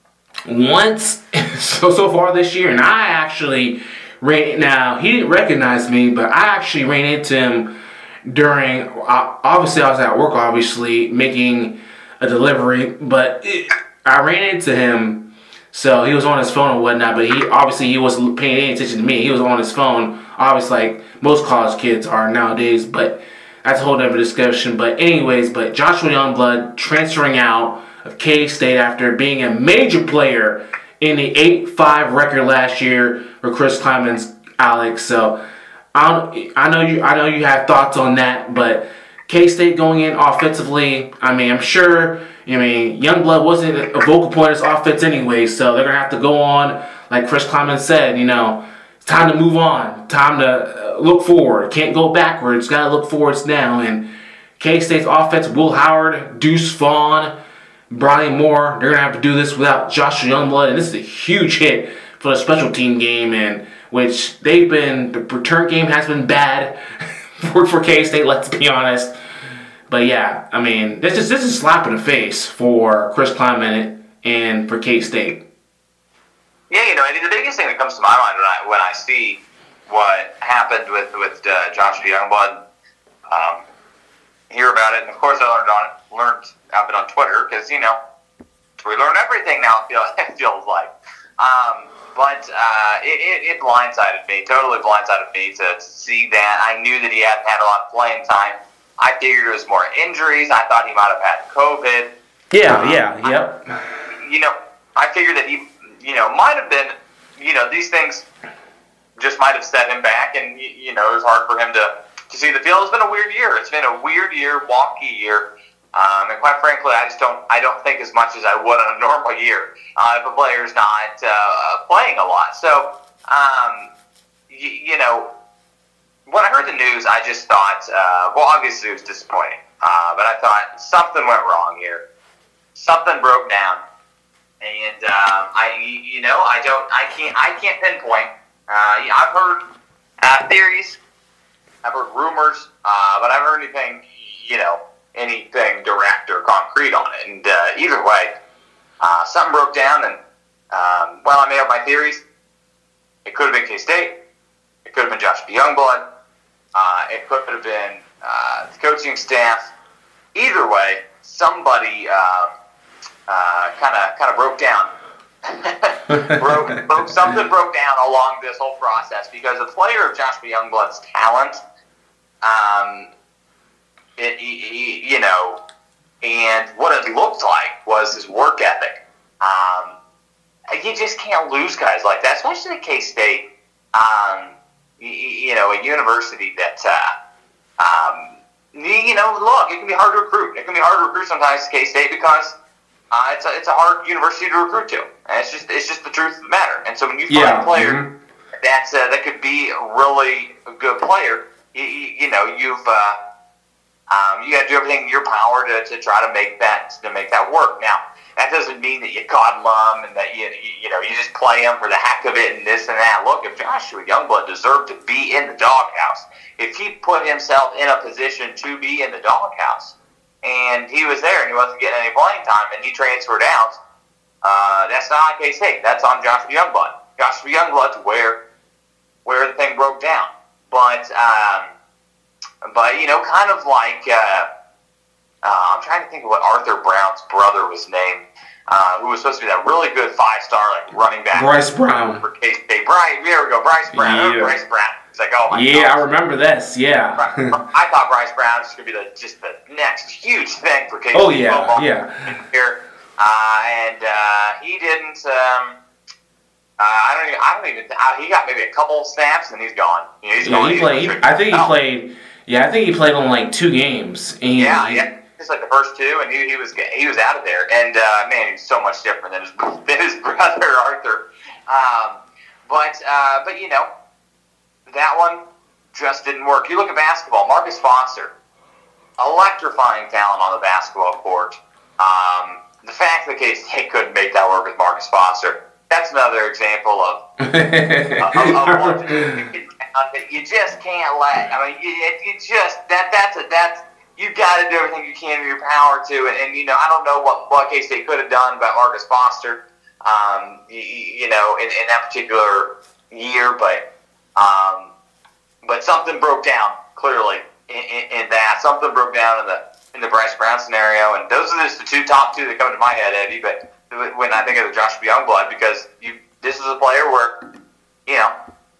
once so, so far this year, and I actually ran, now, he didn't recognize me, but I actually ran into him during, uh, obviously I was at work, obviously, making a delivery, but it, I ran into him, so he was on his phone and whatnot, but he obviously he wasn't paying any attention to me. He was on his phone, obviously like most college kids are nowadays, but that's a whole other discussion. But anyways, but Joshua Youngblood transferring out of K-State after being a major player in the eight five record last year for Chris Klieman's Alex. So I don't, I know you I know you have thoughts on that, but K-State going in offensively, I mean, I'm sure, I mean, Youngblood wasn't a vocal point of this offense anyway, so they're going to have to go on, like Chris Klieman said, you know, it's time to move on, time to look forward, can't go backwards, got to look forwards now, and K-State's offense, Will Howard, Deuce Vaughn, Brian Moore, they're going to have to do this without Joshua Youngblood, and this is a huge hit for the special team game, and which they've been, the return game has been bad for, for K-State, let's be honest. But yeah, I mean, this is this is a slap in the face for Chris Klieman and for K-State. Yeah, you know, I mean, the biggest thing that comes to my mind when I when I see what happened with with uh, Joshua Youngblood, um, hear about it, and of course I learned on learned of it on Twitter because you know we learn everything now. It feels, it feels like, um, but uh, it, it, it blindsided me, totally blindsided me to, to see that. I knew that he hadn't had a lot of playing time. I figured it was more injuries. I thought he might have had COVID. Yeah, um, yeah, yep. I, you know, I figured that he, you know, might have been, you know, these things just might have set him back, and, you know, it was hard for him to, to see the field. It's been a weird year. It's been a weird year, wonky year. Um, and quite frankly, I just don't, I don't think as much as I would on a normal year uh, if a player's not uh, playing a lot. So, um, y- you know, when I heard the news, I just thought, uh, well, obviously it was disappointing, uh, but I thought something went wrong here. Something broke down, and um, I, you know, I don't, I can't, I can't pinpoint. Uh, yeah, I've heard uh, theories, I've heard rumors, uh, but I haven't heard anything, you know, anything direct or concrete on it. And uh, either way, uh, something broke down, and um, while I may have my theories, it could have been K-State, it could have been Joshua Youngblood. Uh, it could have been uh, the coaching staff. Either way, somebody kind of kind of broke down. broke, broke something broke down along this whole process because a player of Joshua Youngblood's talent, Um, it, you know, and what it looked like was his work ethic. Um, you just can't lose guys like that, especially at K-State. Um, you, you know, a university that, uh, um, you know, look, it can be hard to recruit. It can be hard to recruit sometimes at K-State because uh, it's a it's a hard university to recruit to, and it's just it's just the truth of the matter. And so when you find yeah. a player mm-hmm. that's uh, that could be a really good player, you, you know, you've uh, um, you got to do everything in your power to, to try to make that to make that work. Now, that doesn't mean that you coddle them and that you, you you know you just play them for the heck of it and this and that. Look, if Joshua Youngblood deserved to be in the doghouse, if he put himself in a position to be in the doghouse, and he was there and he wasn't getting any playing time and he transferred out, uh, that's not on K-State. That's on Joshua Youngblood. Joshua Youngblood's where where the thing broke down. But um, but you know, kind of like. Uh, Uh, I'm trying to think of what Arthur Brown's brother was named, uh, who was supposed to be that really good five-star like running back. Bryce Brown. For K-State. Bryce, there we go, Bryce Brown. Yeah. Bryce Brown. It's like, oh my yeah, God. I remember this. Yeah. I thought Bryce Brown was going to be the, just the next huge thing for K-State oh yeah, football yeah. here, uh, and uh, he didn't. Um, uh, I don't even. I don't even. Uh, he got maybe a couple snaps and he's gone. You know, he's yeah, gone. he He's played. gone. I think he Oh. played. Yeah, I think he played on like two games. And Yeah, yeah. It's like the first two, and he, he was he was out of there. And uh, man, he's so much different than his than his brother Arthur. Um, but uh, but you know, that one just didn't work. You look at basketball. Marcus Foster, electrifying talent on the basketball court. Um, the fact that K-State couldn't make that work with Marcus Foster, that's another example of of, of one that you just can't let. I mean, you, you just that that's a that's. You've got to do everything you can in your power to, and, and you know, I don't know what, what K-State could have done about Marcus Foster, um, you, you know, in, in that particular year, but um, but something broke down clearly in, in, in that. Something broke down in the in the Bryce Brown scenario, and those are just the two top two that come to my head, Eddie. But when I think of the Joshua Youngblood, because you this is a player where you know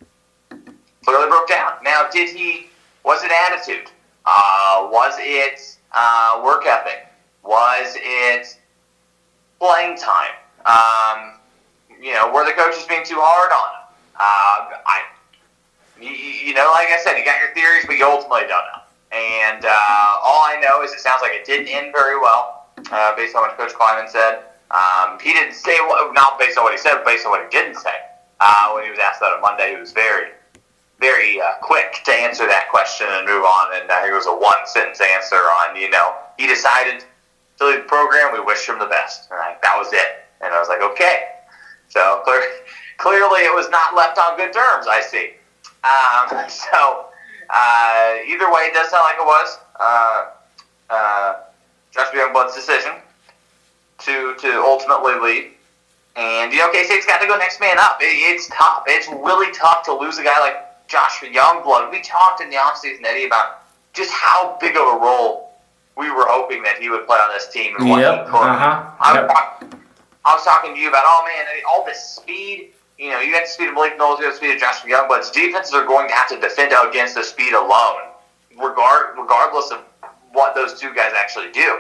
clearly broke down. Now, did he? Was it attitude? Uh, was it uh, work ethic? Was it playing time? Um, you know, were the coaches being too hard on him? Uh, I, you, you know, like I said, you got your theories, but you ultimately don't know. And uh, all I know is it sounds like it didn't end very well, uh, based on what Coach Kleiman said. Um, he didn't say, what, not based on what he said, but based on what he didn't say. Uh, when he was asked that on Monday, he was very... very uh, quick to answer that question and move on, and uh, it was a one-sentence answer on, you know, he decided to leave the program, we wish him the best. And I, that was it. And I was like, okay. So clear, clearly it was not left on good terms, I see. Um, so uh, either way, it does sound like it was uh, uh, Joshua Youngblood's decision to, to ultimately leave. And, you know, K-State's got to go next man up. It, it's tough. It's really tough to lose a guy like Joshua Youngblood. We talked in the offseason, Eddie, about just how big of a role we were hoping that he would play on this team. And what Yep. he could. Uh-huh. I, Yep. was talking, I was talking to you about, oh, man, I mean, all this speed. You know, you got the speed of Malik Knowles, you got the speed of Joshua Youngblood's defenses are going to have to defend against the speed alone, regard, regardless of what those two guys actually do.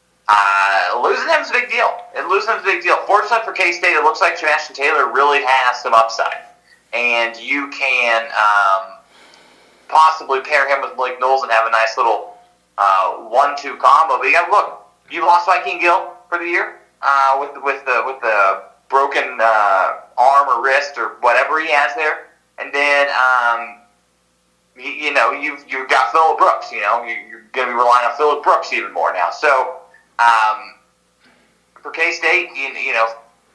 Uh, losing them is a big deal. And losing them is a big deal. Fortunately for K-State, it looks like Sebastian Taylor really has some upside. And you can um, possibly pair him with Blake Knowles and have a nice little uh, one two combo. But you got to look. You lost Viking Gill for the year uh, with with the with the broken uh, arm or wrist or whatever he has there, and then um, you, you know you've you've got Phillip Brooks. You know you, you're going to be relying on Phillip Brooks even more now. So um, for K-State, you, you know.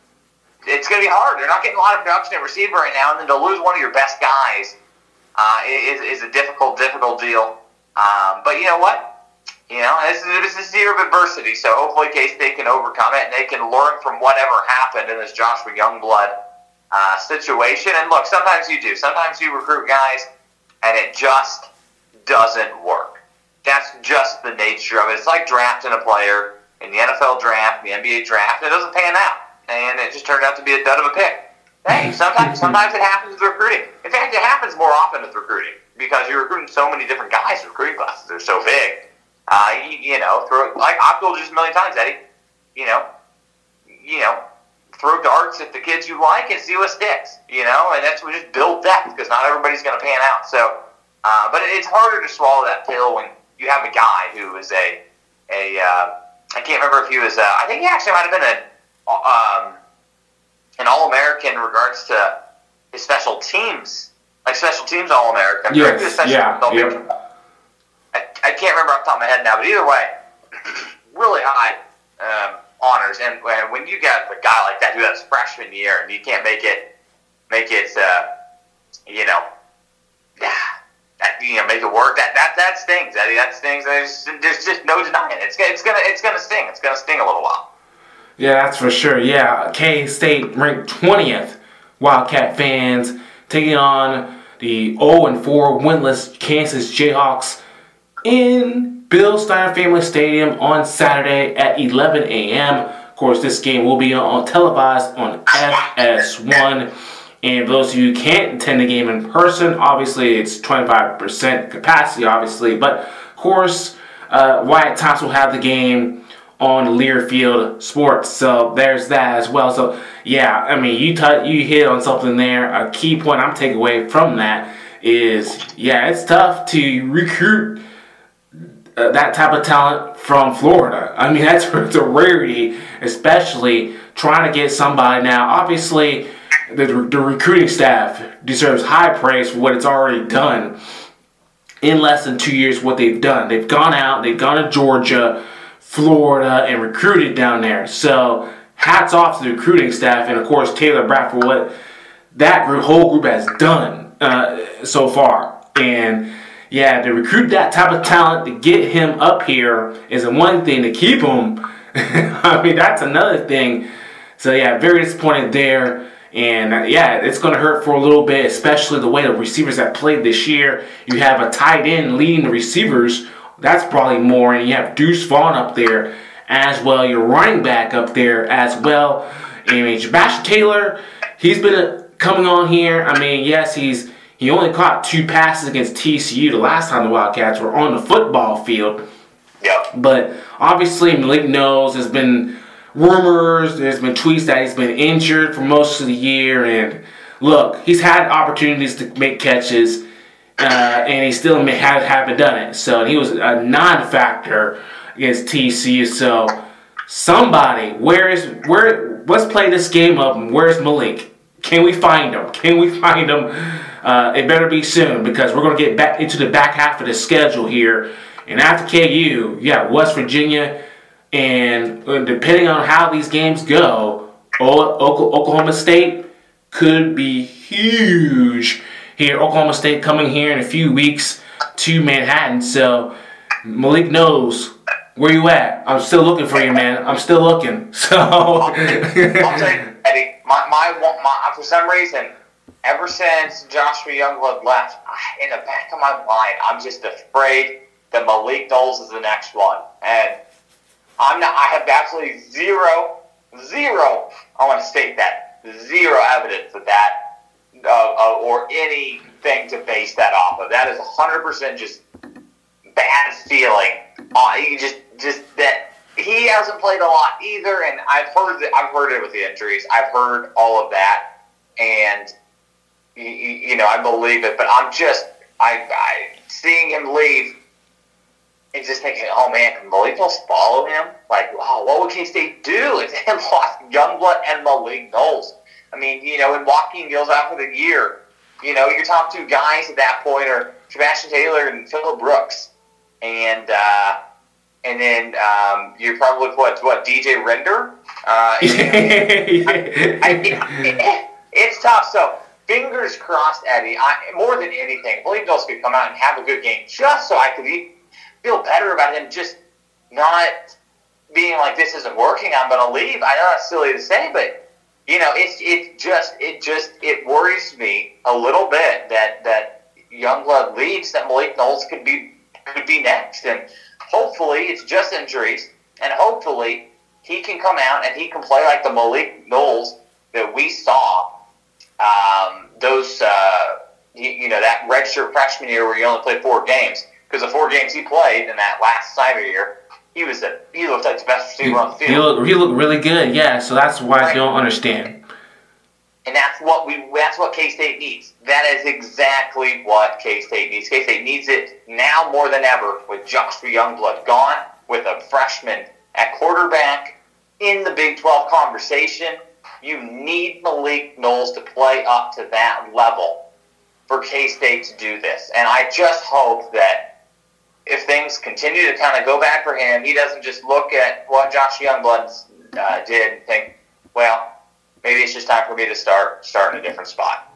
It's going to be hard. They're not getting a lot of production at receiver right now, and then to lose one of your best guys uh, is, is a difficult, difficult deal. Um, but you know what? You know, this is, this is a year of adversity, so hopefully K-State can overcome it, and they can learn from whatever happened in this Joshua Youngblood uh, situation. And look, sometimes you do. Sometimes you recruit guys, and it just doesn't work. That's just the nature of it. It's like drafting a player in the N F L draft, the N B A draft, and it doesn't pan out. And it just turned out to be a dud of a pick. Hey, sometimes sometimes it happens with recruiting. In fact, it happens more often with recruiting. because you're recruiting so many different guys. Recruiting classes are so big. Uh, you, you know, throw like I've told you this a million times, Eddie. You know, you know, throw darts at the kids you like and see what sticks. You know, and that's we just build depth because not everybody's going to pan out. So, uh, but it's harder to swallow that pill when you have a guy who is a a uh, I can't remember if he was. Uh, I think he actually might have been a um, an All-American in regards to his special teams, like special teams All-American. Yes, yeah, yeah. I, I can't remember off the top of my head now, but either way, really high um, honors. And when, when you got a guy like that who has freshman year and you can't make it, make it, uh, you know, that, you know, make it work. That that that stings, Eddie. That stings. There's, there's just no denying it. It's it's gonna it's gonna sting. It's gonna sting a little while. Yeah, that's for sure. Yeah, K-State ranked twentieth. Wildcat fans taking on the oh and four winless Kansas Jayhawks in Bill Steiner Family Stadium on Saturday at eleven a.m. Of course, this game will be on televised on F S one. And for those of you who can't attend the game in person, obviously it's twenty-five percent capacity, obviously. But, of course, uh, Wyatt Thompson will have the game on Learfield Sports. So there's that as well. So, yeah, I mean, you t- you hit on something there. A key point I'm taking away from that is, yeah, it's tough to recruit uh, that type of talent from Florida. I mean, that's it's a rarity, especially trying to get somebody now. Obviously, the, the recruiting staff deserves high praise for what it's already done in less than two years, what they've done. They've gone out, they've gone to Georgia, Florida, and recruited down there. So hats off to the recruiting staff and, of course, Taylor Bratt for what that group, whole group has done uh, so far. And, yeah, to recruit that type of talent, to get him up here is one thing. To keep him, I mean, that's another thing. So, yeah, very disappointed there. And, uh, yeah, it's going to hurt for a little bit, especially the way the receivers have played this year. You have a tight end leading the receivers. That's probably more. And you have Deuce Vaughn up there as well. Your running back up there as well. I mean, Sebastian Taylor, he's been uh, coming on here. I mean, yes, he's he only caught two passes against T C U the last time the Wildcats were on the football field. Yep. But obviously, Malik Knowles has been rumors, there's been tweets that he's been injured for most of the year, and look, he's had opportunities to make catches, uh, and he still may have, haven't done it. So he was a non-factor against T C U. So somebody, where is where? Let's play this game up. And where's Malik? Can we find him? Can we find him? Uh, it better be soon because we're going to get back into the back half of the schedule here. And after K U, you got West Virginia. And depending on how these games go, Oklahoma State could be huge here. Oklahoma State coming here in a few weeks to Manhattan. So Malik knows where you at. I'm still looking for you, man. I'm still looking. So I'll tell you, Eddie, my, my, my, for some reason, ever since Joshua Youngblood left, in the back of my mind, I'm just afraid that Malik Knowles is the next one. And I'm not. I have absolutely zero, zero. I want to state that zero evidence of that, uh, uh, or anything to base that off of. That is one hundred percent just bad feeling. Uh, you just, just that he hasn't played a lot either, and I've heard that. I've heard it with the injuries. I've heard all of that, and you, you know I believe it. But I'm just, I, I seeing him leave. And just thinking, oh man, can Malik Knowles follow him? Like, wow, what would K-State do if they lost Youngblood and Malik Knowles? I mean, you know, in Joaquin Gills out for the year, you know, your top two guys at that point are Sebastian Taylor and Phillip Brooks. And uh, and then um, you're probably, what, what D J Render? Uh, I, I, it, it's tough. So, fingers crossed, Eddie. I, more than anything, Malik Knowles could come out and have a good game just so I could eat. Feel better about him just not being like, this isn't working, I'm going to leave. I know that's silly to say, but, you know, it's it just, it just, it worries me a little bit that, that Youngblood leaves, that Malik Knowles could be, could be next. And hopefully it's just injuries, and hopefully he can come out and he can play like the Malik Knowles that we saw um, those, uh, he, you know, that redshirt freshman year where he only played four games, because the four games he played in that last cyber year, he was a, he looked like the best receiver on the field. He looked, he looked really good, yeah, so that's why right. I don't understand. And that's what we that's what K-State needs. That is exactly what K-State needs. K-State needs it now more than ever with Joshua Youngblood gone, with a freshman at quarterback in the Big twelve conversation. You need Malik Knowles to play up to that level for K-State to do this. And I just hope that if things continue to kind of go back for him, he doesn't just look at what Josh Youngblood uh, did and think, well, maybe it's just time for me to start start in a different spot.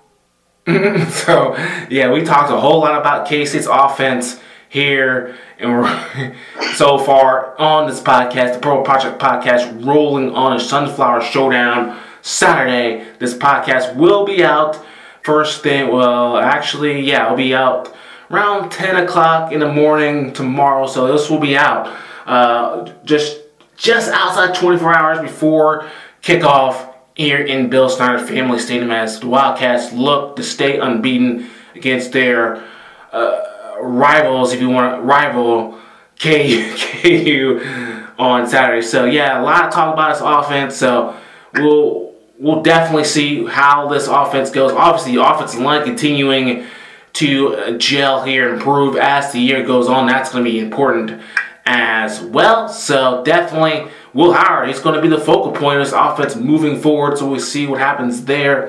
So, yeah, we talked a whole lot about K-State's offense here, and we're so far on this podcast, the Purple Project podcast, rolling on a Sunflower Showdown Saturday. This podcast will be out first thing, well, actually, yeah, it'll be out around ten o'clock in the morning tomorrow, so this will be out uh, just, just outside twenty-four hours before kickoff here in Bill Snyder Family Stadium as the Wildcats look to stay unbeaten against their uh, rivals, if you want, rival K U on Saturday. So yeah, a lot to talk about this offense. So we'll we'll definitely see how this offense goes. Obviously, the offensive line continuing to gel here and improve as the year goes on. That's going to be important as well. So definitely Will Howard, he's going to be the focal point of this offense moving forward, so we'll see what happens there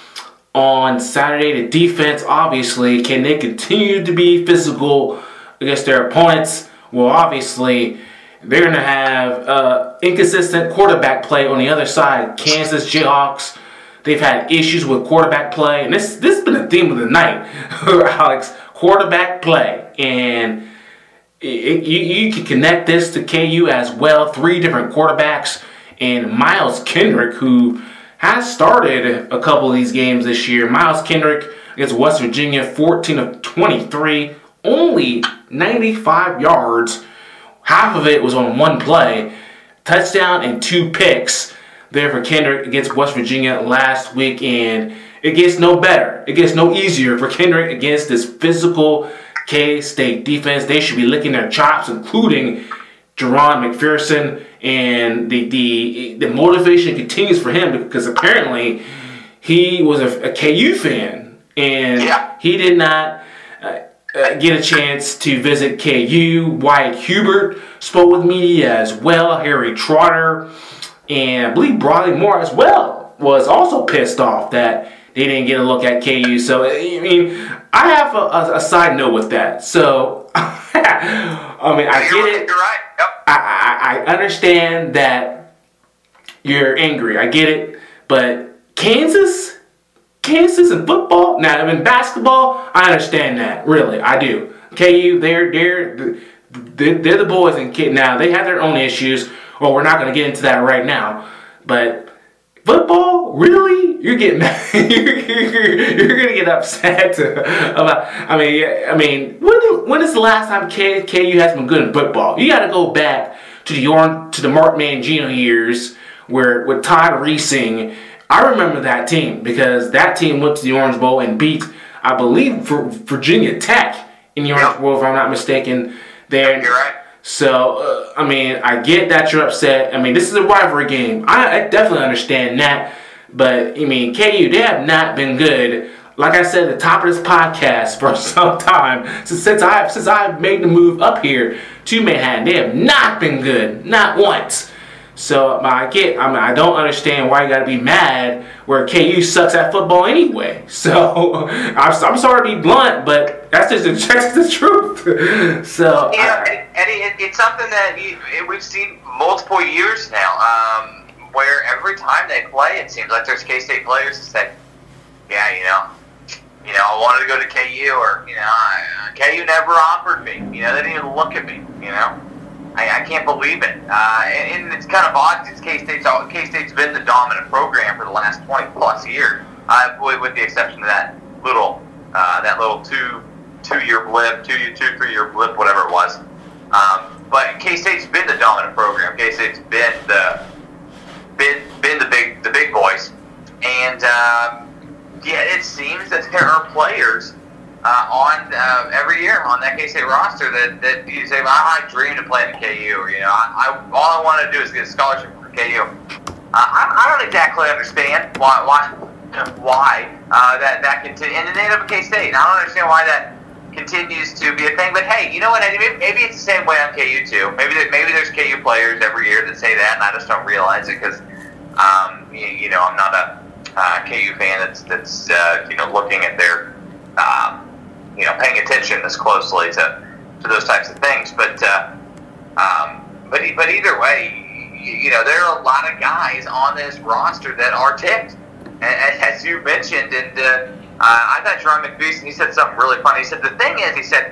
on Saturday. The defense, obviously, can they continue to be physical against their opponents? Well, obviously, they're going to have uh, inconsistent quarterback play on the other side. Kansas Jayhawks, they've had issues with quarterback play, and this, this has been the theme of the night, Alex, quarterback play. And It, you, you can connect this to K U as well. Three different quarterbacks, and Miles Kendrick, who has started a couple of these games this year. Miles Kendrick against West Virginia, fourteen of twenty-three, only ninety-five yards. Half of it was on one play, touchdown and two picks there for Kendrick against West Virginia last week, and it gets no better. It gets no easier for Kendrick against this physical K-State defense. They should be licking their chops, including Jerron McPherson, and the the the motivation continues for him because apparently he was a, a K U fan, and yeah. he did not uh, uh, get a chance to visit K U. Wyatt Hubert spoke with media as well. Harry Trotter, and I believe Bradley Moore as well was also pissed off that they didn't get a look at K U. So, I mean, I have a, a, a side note with that. So, I mean, I you're get right, it. You're right. Yep. I, I, I understand that you're angry. I get it. But Kansas? Kansas in football? Now, I mean, basketball, I understand that. Really, I do. K U, they're, they're, they're, they're the boys in kid. Now, they have their own issues. Well, we're not going to get into that right now. But football? Really? You're getting you're, you're, you're gonna get upset about. I mean, I mean, when when is the last time K, KU has been good in football? You got to go back to the Orn, to the Mark Mangino years where with Todd Reesing. I remember that team because that team went to the Orange Bowl and beat, I believe, Virginia Tech in the Orange Bowl, if I'm not mistaken. There. You're right. So, uh, I mean, I get that you're upset. I mean, this is a rivalry game. I, I definitely understand that. But, I mean, K U, they have not been good. Like I said at the top of this podcast for some time, since, since, I, since I've made the move up here to Manhattan, they have not been good. Not once. So, I get, I mean, I don't understand why you got to be mad where K U sucks at football anyway. So, I'm, I'm sorry to be blunt, but that's just the, that's the truth. So, yeah, I, Eddie, it, it's something that you, it, we've seen multiple years now, um, where every time they play, it seems like there's K-State players that say, yeah, you know, you know, I wanted to go to K U, or, you know, I, K U never offered me. You know, they didn't even look at me, you know. I, I can't believe it. Uh, and, and it's kind of odd because K-State's, K-State's been the dominant program for the last twenty plus years, uh, with, with the exception of that little, uh, that little two, two-year blip, two, two, three-year blip, whatever it was. Um, but K-State's been the dominant program. K-State's been the, been, been the big, the big boys. And, um, yeah, it seems that there are players on that K-State roster that, that you say, well, I dream of playing at K U. Or, you know, I, I all I want to do is get a scholarship for K U. Uh, I, I don't exactly understand why why why uh, that that continues. And then they end up at K-State. I don't understand why that continues to be a thing. But hey, you know what? Maybe, maybe it's the same way on K U too. Maybe there, maybe there's K U players every year that say that, and I just don't realize it because um, you, you know I'm not a uh, K U fan that's that's uh, you know looking at their um, you know paying attention as closely to, to those types of things. But uh, um, but but either way, you, you know there are a lot of guys on this roster that are ticked, and, and as you mentioned, and. Uh, Uh, I thought Jerome McPherson, he said something really funny. He said, the thing is, he said,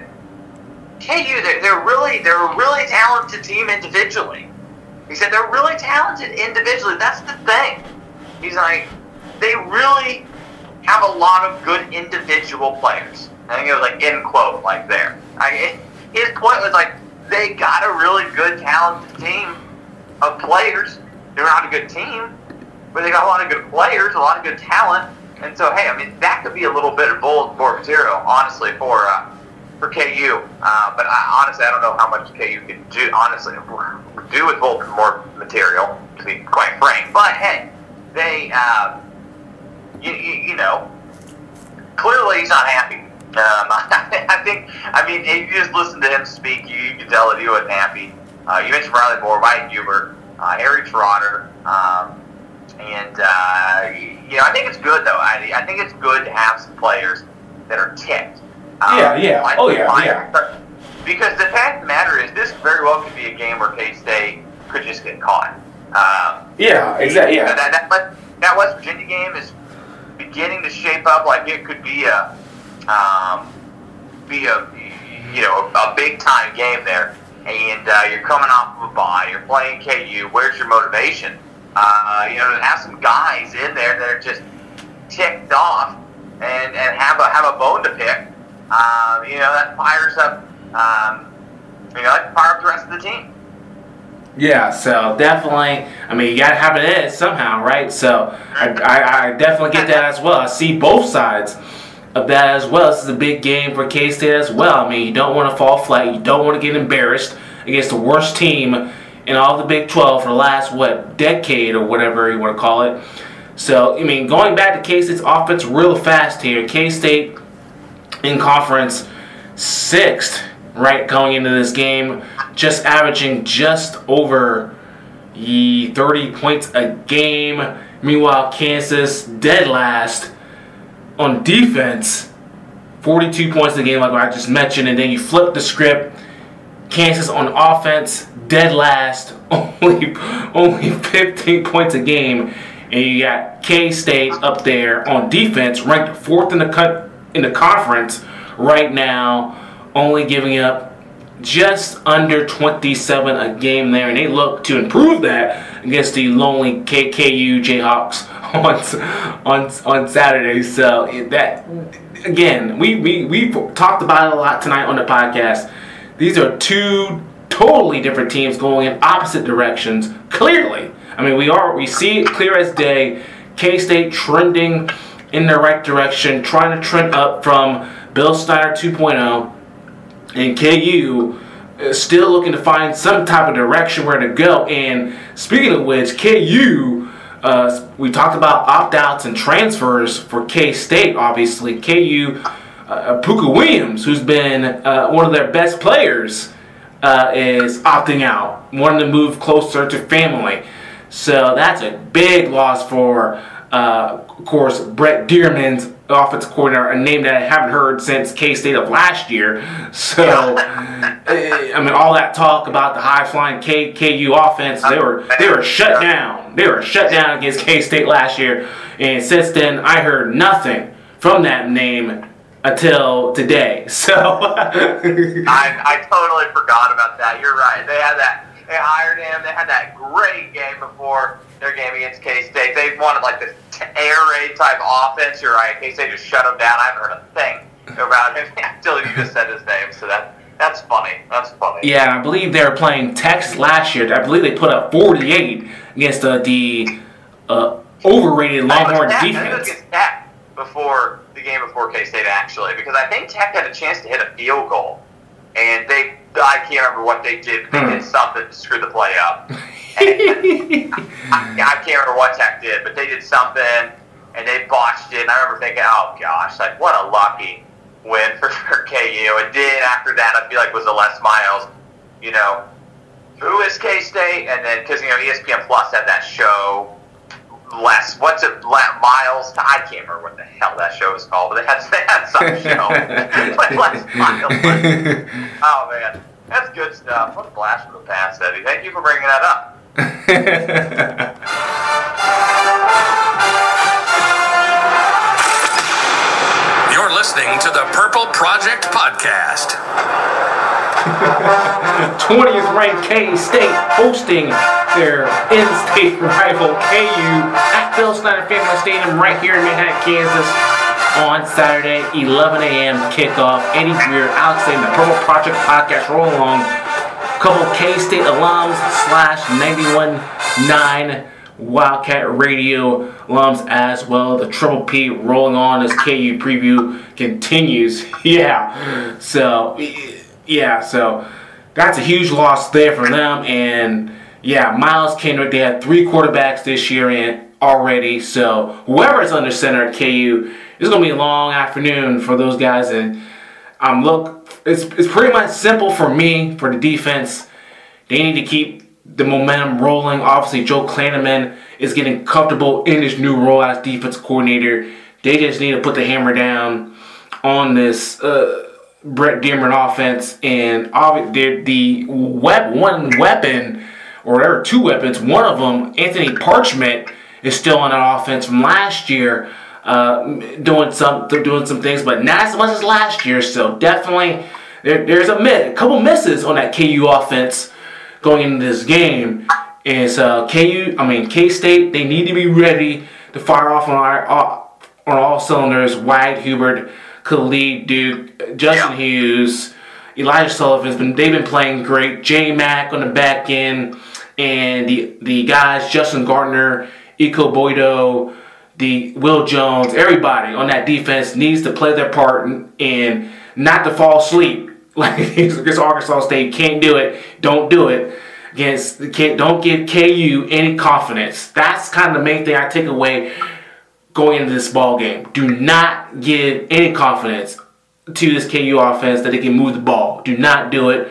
K U, they're, they're really they're a really talented team individually. He said, they're really talented individually. That's the thing. He's like, they really have a lot of good individual players. I think it was like, end quote, like there. I, his point was like, they got a really good, talented team of players. They're not a good team, but they got a lot of good players, a lot of good talent. And so, hey, I mean, that could be a little bit of bulletin board material, honestly, for uh, for K U. Uh, but I, honestly, I don't know how much K U can do, honestly, do with bulletin board material, to be quite frank. But hey, they, uh, you, you, you know, clearly he's not happy. Um, I think, I mean, if you just listen to him speak, you, you can tell that he wasn't happy. Uh, you mentioned Riley Moore, Mike Hubert, uh, Harry Trotter. Um, And, uh, you know, I think it's good, though. I, I think it's good to have some players that are ticked. Um, yeah, yeah. Like, oh, yeah, like, yeah. Because the fact of the matter is, this very well could be a game where K-State could just get caught. Um, yeah, exactly. Yeah. That, that, that West Virginia game is beginning to shape up like it could be a, um, be a, you know, a, a big-time game there. And uh, you're coming off of a bye. You're playing K U. Where's your motivation? Uh, you know, to have some guys in there that are just ticked off and, and have a have a bone to pick, um, you know, that fires up, um, you know, that fire up the rest of the team. Yeah, so definitely, I mean, you got to have it in somehow, right? So I, I, I definitely get that as well. I see both sides of that as well. This is a big game for K-State as well. I mean, you don't want to fall flat. You don't want to get embarrassed against the worst team in all the Big twelve for the last, what, decade or whatever you want to call it. So, I mean, going back to K-State's offense real fast here. K-State in conference sixth, right, going into this game, just averaging just over thirty points a game. Meanwhile, Kansas dead last on defense, forty-two points a game like I just mentioned. And then you flip the script, Kansas on offense, dead last, only only fifteen points a game, and you got K-State up there on defense, ranked fourth in the cut in the conference right now, only giving up just under twenty-seven a game there, and they look to improve that against the lonely K K U Jayhawks on on on Saturday. So that again, we we we talked about it a lot tonight on the podcast. These are two totally different teams going in opposite directions. Clearly, I mean, we are we see it clear as day. K-State trending in the right direction, trying to trend up from Bill Snyder two point oh, and K U is still looking to find some type of direction where to go. And speaking of which, K U, uh, we talked about opt-outs and transfers for K-State. Obviously, K U, uh, Puka Williams, who's been uh, one of their best players, Uh, is opting out, wanting to move closer to family. So that's a big loss for, uh, of course, Brett Dearman's offensive coordinator, a name that I haven't heard since K-State of last year. So, I mean, all that talk about the high-flying K, KU offense, they were they were shut down. They were shut down against K-State last year. And since then, I heard nothing from that name until today. So I, I totally forgot about that. You're right. They had that. They hired him. They had that great game before their game against K-State. They wanted like this air raid type offense. You're right. K-State just shut him down. I haven't heard a thing about him until you just said his name. So that that's funny. That's funny. Yeah, I believe they were playing Texas last year. I believe they put up forty-eight against uh, the uh, overrated Longhorn I defense. I think it was against Tech before the game before K-State, actually, because I think Tech had a chance to hit a field goal and they I can't remember what they did. They did something to screw the play up. And I, I can't remember what Tech did, but they did something, and they botched it. And I remember thinking, oh, gosh, like, what a lucky win for, for K U. And then after that, I feel like was the Les Miles, you know, who is K-State? And then, because, you know, E S P N Plus had that show, Les, what's it, Les Miles? I can't remember what the hell that show was called, but they had, they had some show. Like Les Miles. Oh, man. That's good stuff. What a blast from the past, Eddie. Thank you for bringing that up. You're listening to the Purple Project Podcast. twentieth ranked K-State hosting their in-state rival K U at Phil Snyder Family Stadium right here in Manhattan, Kansas on Saturday, eleven a.m. kickoff. Eddie Greer, Alex Lane, the Purple Project Podcast roll along. A couple K-State alums slash ninety-one point nine Wildcat Radio alums as well. The Triple P rolling on as K U preview continues. Yeah. So, yeah, so that's a huge loss there for them. And, yeah, Miles Kendrick, they had three quarterbacks this year in already. So, whoever's under center at K U, it's going to be a long afternoon for those guys. And, um, look, it's, it's pretty much simple for me, for the defense. They need to keep the momentum rolling. Obviously, Joe Klanderman is getting comfortable in his new role as defense coordinator. They just need to put the hammer down on this uh, Brett Dearman offense. And obviously, the web, one weapon, or there are two weapons, one of them, Anthony Parchment, is still on that offense from last year, uh, doing some doing some things, but not as much as last year. So definitely, there, there's a, miss, a couple misses on that K U offense going into this game. And so K U, I mean K-State, they need to be ready to fire off on our, on all cylinders. Wyatt Hubert, Khalid Duke, Justin yeah. Hughes, Elijah Sullivan's been they've been playing great. J Mac on the back end, and the the guys Justin Gardner, Iko Boydo, the Will Jones, everybody on that defense needs to play their part and, and not to fall asleep. Like against Arkansas State, can't do it. Don't do it. Against can't don't give K U any confidence. That's kind of the main thing I take away going into this ball game. Do not give any confidence to this K U offense that they can move the ball. Do not do it,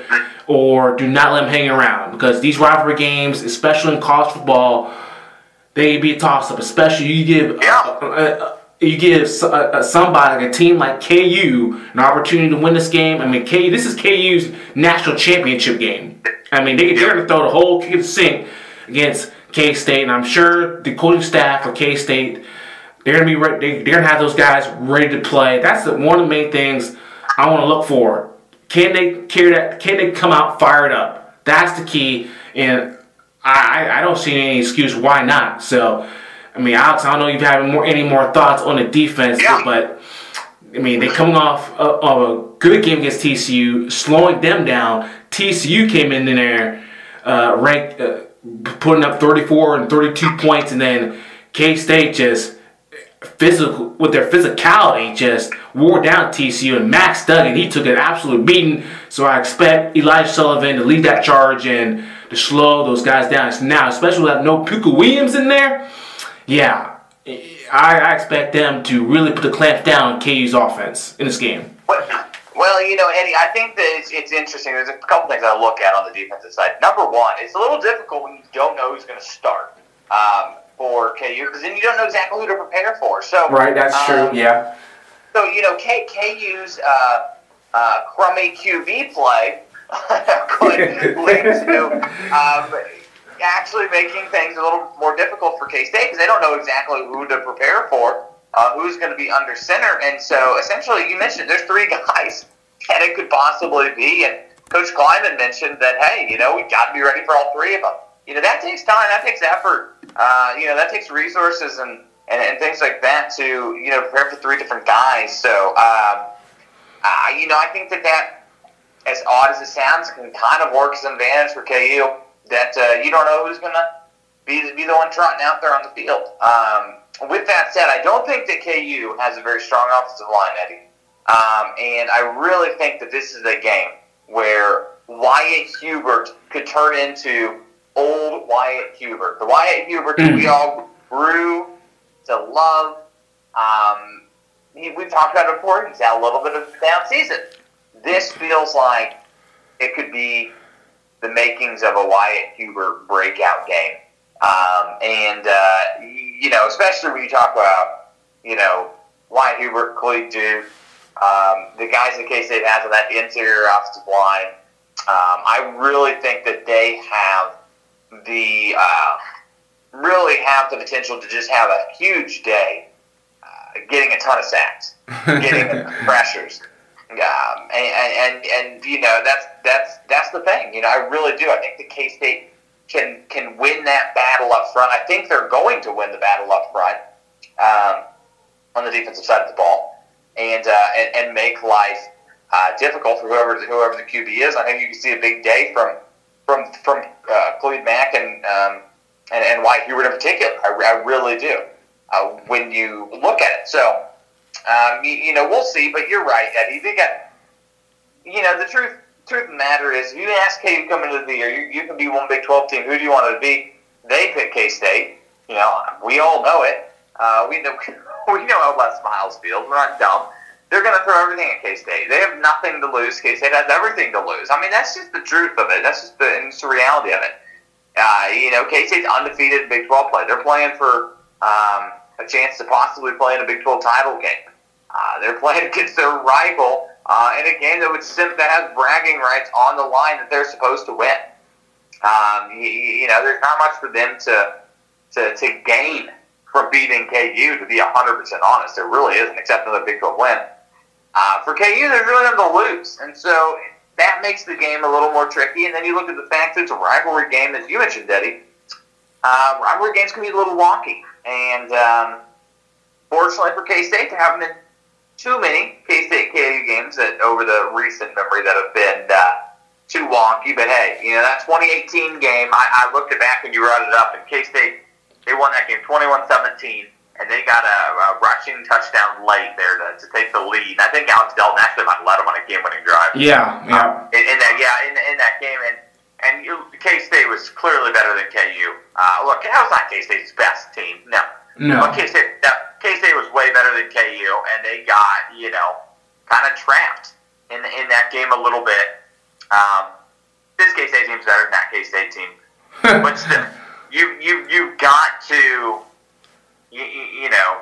or do not let them hang around, because these rivalry games, especially in college football, they can be a toss-up. Especially you give. Uh, uh, You give uh, somebody, like a team like K U, an opportunity to win this game. I mean, K U, this is K U's national championship game. I mean, they, they're going to throw the whole kick of sink against K-State, and I'm sure the coaching staff for K-State, they're going to be ready, they, they're going to have those guys ready to play. That's the, one of the main things I want to look for. Can they carry that? Can they come out fired up? That's the key, and I, I don't see any excuse why not. So. I mean, Alex, I don't know if you have more, any more thoughts on the defense, yeah. but, I mean, they're coming off of, of a good game against T C U, slowing them down. T C U came in there, uh, ranked, uh, putting up thirty-four and thirty-two points, and then K-State just, physical with their physicality, just wore down T C U. And Max Duggan, he took an absolute beating, so I expect Elijah Sullivan to lead that charge and to slow those guys down. Now, especially with no Puka Williams in there, yeah, I, I expect them to really put the clamps down on K U's offense in this game. Well, you know, Eddie, I think that it's, it's interesting. There's a couple things I look at on the defensive side. Number one, it's a little difficult when you don't know who's going to start um, for K U, because then you don't know exactly who to prepare for. So right, that's um, true, yeah. So, you know, K, KU's uh, uh, crummy Q B play could lead to um, actually making things a little more difficult for K-State, because they don't know exactly who to prepare for, uh, who's going to be under center. And so, essentially, you mentioned there's three guys that it could possibly be. And Coach Kleiman mentioned that, hey, you know, we've got to be ready for all three of them. You know, that takes time. That takes effort. Uh, you know, that takes resources and, and, and things like that to, you know, prepare for three different guys. So, um, uh, you know, I think that that, as odd as it sounds, can kind of work as an advantage for K U. That uh, you don't know who's going to be, be the one trotting out there on the field. Um, with that said, I don't think that K U has a very strong offensive line, Eddie. Um, and I really think that this is a game where Wyatt Hubert could turn into old Wyatt Hubert. The Wyatt Hubert that we all grew to love. Um, he, we've talked about it before. He's had a little bit of a down season. This feels like it could be the makings of a Wyatt Hubert breakout game. Um, and, uh, you know, especially when you talk about, you know, Wyatt Hubert, Khalid Duke, um, the guys that K-State has on that interior offensive line. Um, I really think that they have the uh, really have the potential to just have a huge day, uh, getting a ton of sacks, getting pressures, um, and, and and you know that's that's that's the thing. You know, I really do. I think the K-State can can win that battle up front. I think they're going to win the battle up front um, on the defensive side of the ball, and uh, and, and make life uh, difficult for whoever whoever the Q B is. I think you can see a big day from from from uh, Khalid Mack and um, and and Wyatt Hubert in particular. I, I really do. Uh, when you look at it, so um, you, you know we'll see. But you're right, Eddie. They got you know the truth. Truth of the matter is, if you ask K U coming into the year, you, you can be one Big twelve team. Who do you want it to be? They pick K-State. You know, we all know it. Uh, we know we know how Les Miles feels. We're not dumb. They're going to throw everything at K-State. They have nothing to lose. K-State has everything to lose. I mean, that's just the truth of it. That's just the, it's the reality of it. Uh, you know, K-State's undefeated in Big twelve play. They're playing for um, a chance to possibly play in a Big twelve title game. Uh, they're playing against their rival uh, in a game that would sim- that has bragging rights on the line that they're supposed to win. Um, you, you know, there's not much for them to to, to gain from beating K U, to be one hundred percent honest. There really isn't, except another Big twelve win. Uh, for K U, there's really nothing to lose. And so that makes the game a little more tricky. And then you look at the fact that it's a rivalry game, as you mentioned, Eddie. Uh, rivalry games can be a little wonky. And um, fortunately for K-State, there haven't been too many K-State K U games that over the recent memory that have been uh, too wonky. But hey, you know, that twenty eighteen game, I, I looked at back when you brought it up, and K-State, they won that game twenty-one seventeen, and they got a, a rushing touchdown late there to, to take the lead. And I think Alex Delton actually might have led them on a game-winning drive. Yeah, yeah. Um, in, in that, yeah, in, in that game, and and you, K-State was clearly better than K U. Uh, look, that was not K-State's best team, no. No. But K-State, no, K-State was way better than K U, and they got, you know, kind of trapped in in that game a little bit. Um, this K-State team's better than that K-State team, but still, you you you've got to, you, you know,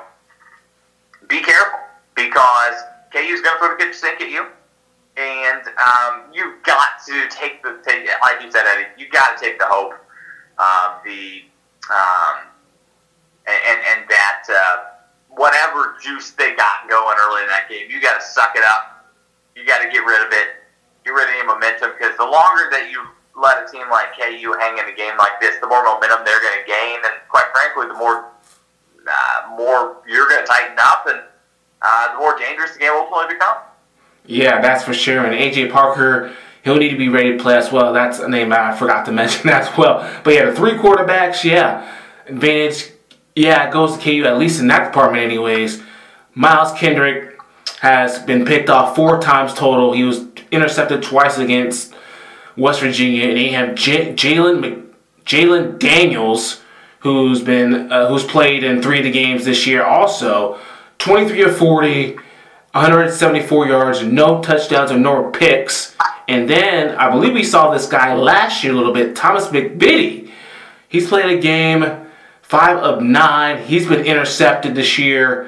be careful, because K U's going to throw the kitchen sink at you, and um, you've got to take the take, like you said, Eddie, you got to take the hope, um, the um. And, and, and that uh, whatever juice they got going early in that game, you got to suck it up. You got to get rid of it. Get rid of any momentum, because the longer that you let a team like K U hang in a game like this, the more momentum they're going to gain, and quite frankly, the more uh, more you're going to tighten up, and uh, the more dangerous the game will ultimately become. Yeah, that's for sure. And A J Parker, he'll need to be ready to play as well. That's a name I forgot to mention as well. But yeah, the three quarterbacks, yeah, advantage. Yeah, it goes to K U, at least in that department anyways. Miles Kendrick has been picked off four times total. He was intercepted twice against West Virginia. And they have J- Jalen Jalen Daniels, who's been uh, who's played in three of the games this year also. twenty-three of forty, one hundred seventy-four yards, no touchdowns or no picks. And then, I believe we saw this guy last year a little bit, Thomas McBitty. He's played a game... Five of nine. He's been intercepted this year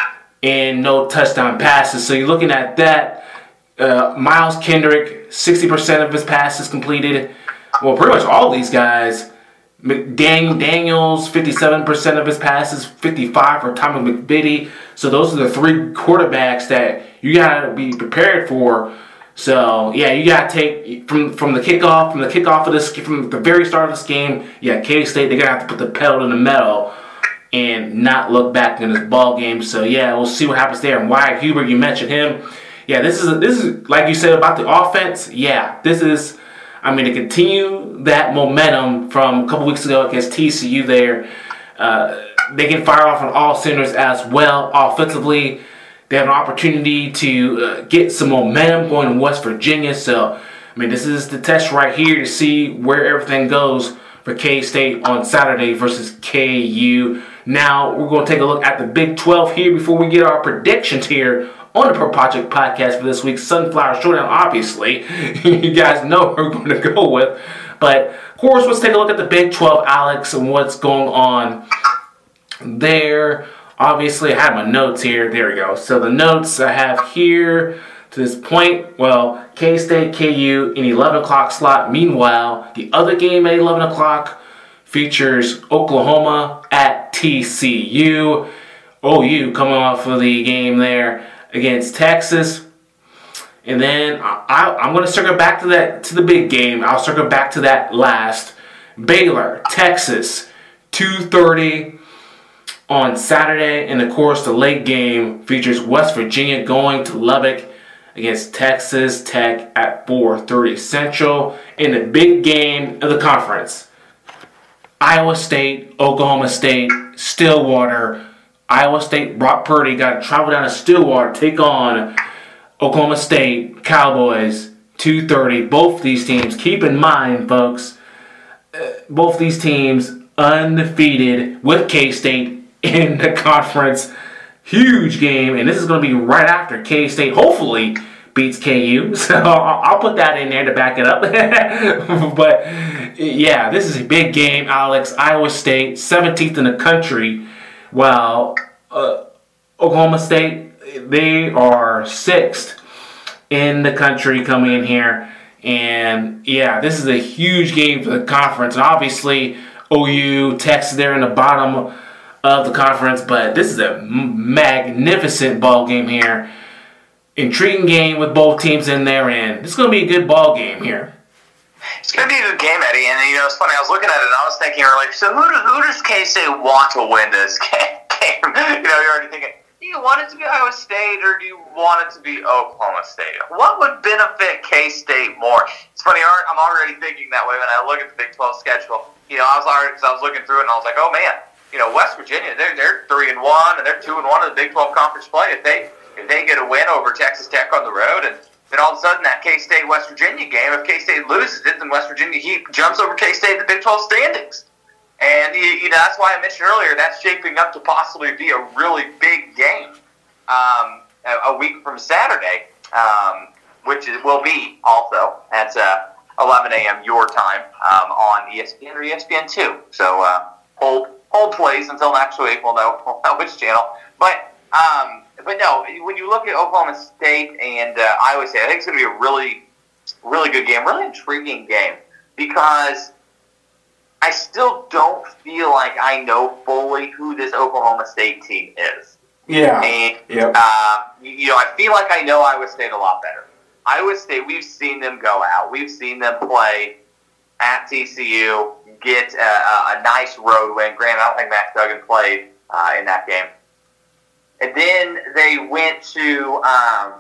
and no touchdown passes. So you're looking at that. Uh, Miles Kendrick, sixty percent of his passes completed. Well, pretty much all these guys. McDaniel Daniels, fifty-seven percent of his passes, fifty-five for Thomas McBitty. So those are the three quarterbacks that you got to be prepared for. So, yeah, you got to take, from from the kickoff, from the kickoff of this, from the very start of this game, yeah, K-State, they're going to have to put the pedal to the metal and not look back in this ball game. So, yeah, we'll see what happens there. And Wyatt Hubert, you mentioned him. Yeah, this is, a, this is like you said about the offense, yeah, this is, I mean, to continue that momentum from a couple weeks ago against T C U there, uh, they can fire off on all cylinders as well offensively. They have an opportunity to uh, get some momentum going in West Virginia. So mean, this is the test right here to see where everything goes for K-State on Saturday versus K U. Now, we're going to take a look at the Big twelve here before we get our predictions here on the Purple Project podcast for this week's Sunflower Showdown. Obviously, you guys know who we're going to go with. But, of course, let's take a look at the Big twelve, Alex, and what's going on there. Obviously, I have my notes here. There we go. So the notes I have here to this point, well, K-State, K U in eleven o'clock slot. Meanwhile, the other game at eleven o'clock features Oklahoma at T C U. O U coming off of the game there against Texas. And then I, I'm going to circle back to that to the big game. I'll circle back to that last. Baylor, Texas, two thirty on Saturday. And of course, the late game features West Virginia going to Lubbock against Texas Tech at four thirty Central. In the big game of the conference, Iowa State, Oklahoma State, Stillwater. Iowa State, Brock Purdy got to travel down to Stillwater, take on Oklahoma State Cowboys, two thirty. Both these teams, keep in mind, folks, uh, both these teams undefeated with K-State in the conference. Huge game, and this is going to be right after K-State hopefully beats K U. So I'll, I'll put that in there to back it up. But yeah, this is a big game, Alex. Iowa State, seventeenth in the country, while uh, Oklahoma State, they are sixth in the country coming in here. And yeah, this is a huge game for the conference. And obviously, O U, Texas, they're in the bottom of the conference, but this is a magnificent ball game here. Intriguing game with both teams in there, and it's going to be a good ball game here. It's going to be a good game, Eddie. And, you know, it's funny. I was looking at it, and I was thinking earlier, so who, do, who does K-State want to win this game? You know, you're already thinking, do you want it to be Iowa State, or do you want it to be Oklahoma State? What would benefit K-State more? It's funny. I'm already thinking that way when I look at the Big twelve schedule. You know, I was already, because I was looking through it, and I was like, oh, man. You know, West Virginia, they're they're three and one, and they're two and one in the Big twelve conference play. If they if they get a win over Texas Tech on the road, and then all of a sudden that K-State West Virginia game, if K-State loses it, then West Virginia he jumps over K-State in the Big twelve standings. And you, you know that's why I mentioned earlier that's shaping up to possibly be a really big game um, a, a week from Saturday, um, which it will be also at uh, eleven a.m. your time um, on E S P N or E S P N two. So uh, hold. Hold plays until next week. We'll know, we'll know which channel. But um, but no, when you look at Oklahoma State and uh, Iowa State, I think it's going to be a really, really good game, really intriguing game because I still don't feel like I know fully who this Oklahoma State team is. Yeah. And yep. uh, you know, I feel like I know Iowa State a lot better. Iowa State, we've seen them go out. We've seen them play at T C U. Get a, a nice road win. Granted, I don't think Max Duggan played uh, in that game. And then they went to um,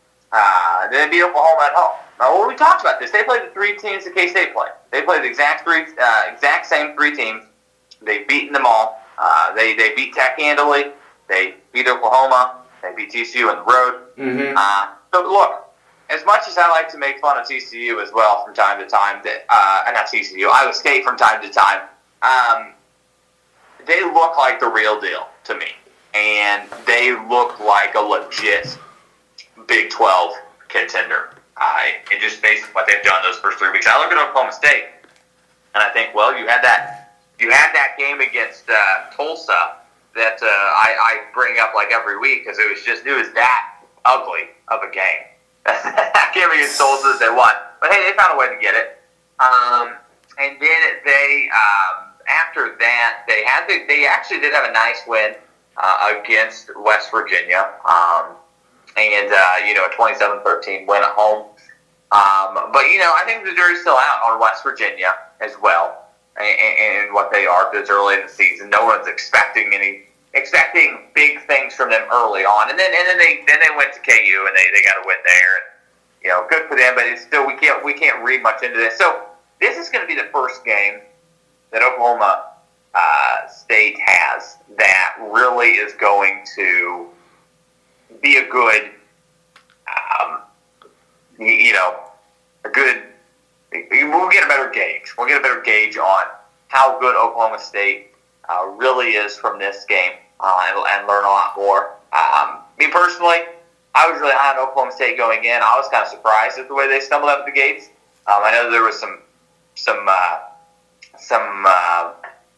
uh, they beat Oklahoma at home. Now, well, we talked about this. They played the three teams that K-State played. They played the exact three, uh, exact same three teams. They've beaten them all. Uh, they they beat Tech handily. They beat Oklahoma. They beat T C U on the road. Mm-hmm. Uh, so look. As much as I like to make fun of T C U as well from time to time, that uh, not T C U, Iowa State from time to time, um, they look like the real deal to me. And they look like a legit Big twelve contender. Uh, and just based on what they've done those first three weeks. I look at Oklahoma State, and I think, well, you had that you had that game against uh, Tulsa that uh, I, I bring up like every week because it was just, it was that ugly of a game. That game against Tulsa, they won. But hey, they found a way to get it. Um, and then they, um, after that, they had the, they actually did have a nice win uh, against West Virginia. Um, and, uh, you know, a twenty-seven thirteen win at home. Um, but, you know, I think the jury's still out on West Virginia as well and, and what they are because it's early in the season. No one's expecting any expecting big things from them early on, and then and then they then they went to K U and they, they got a win there, and you know, good for them. But it's still we can't we can't read much into this. So this is going to be the first game that Oklahoma uh, State has that really is going to be a good, um, you know, a good we'll get a better gauge. We'll get a better gauge on how good Oklahoma State uh, really is from this game uh, and, and learn a lot more. Um, me personally, I was really high on Oklahoma State going in. I was kind of surprised at the way they stumbled out of the gates. Um, I know there was some some uh, some uh,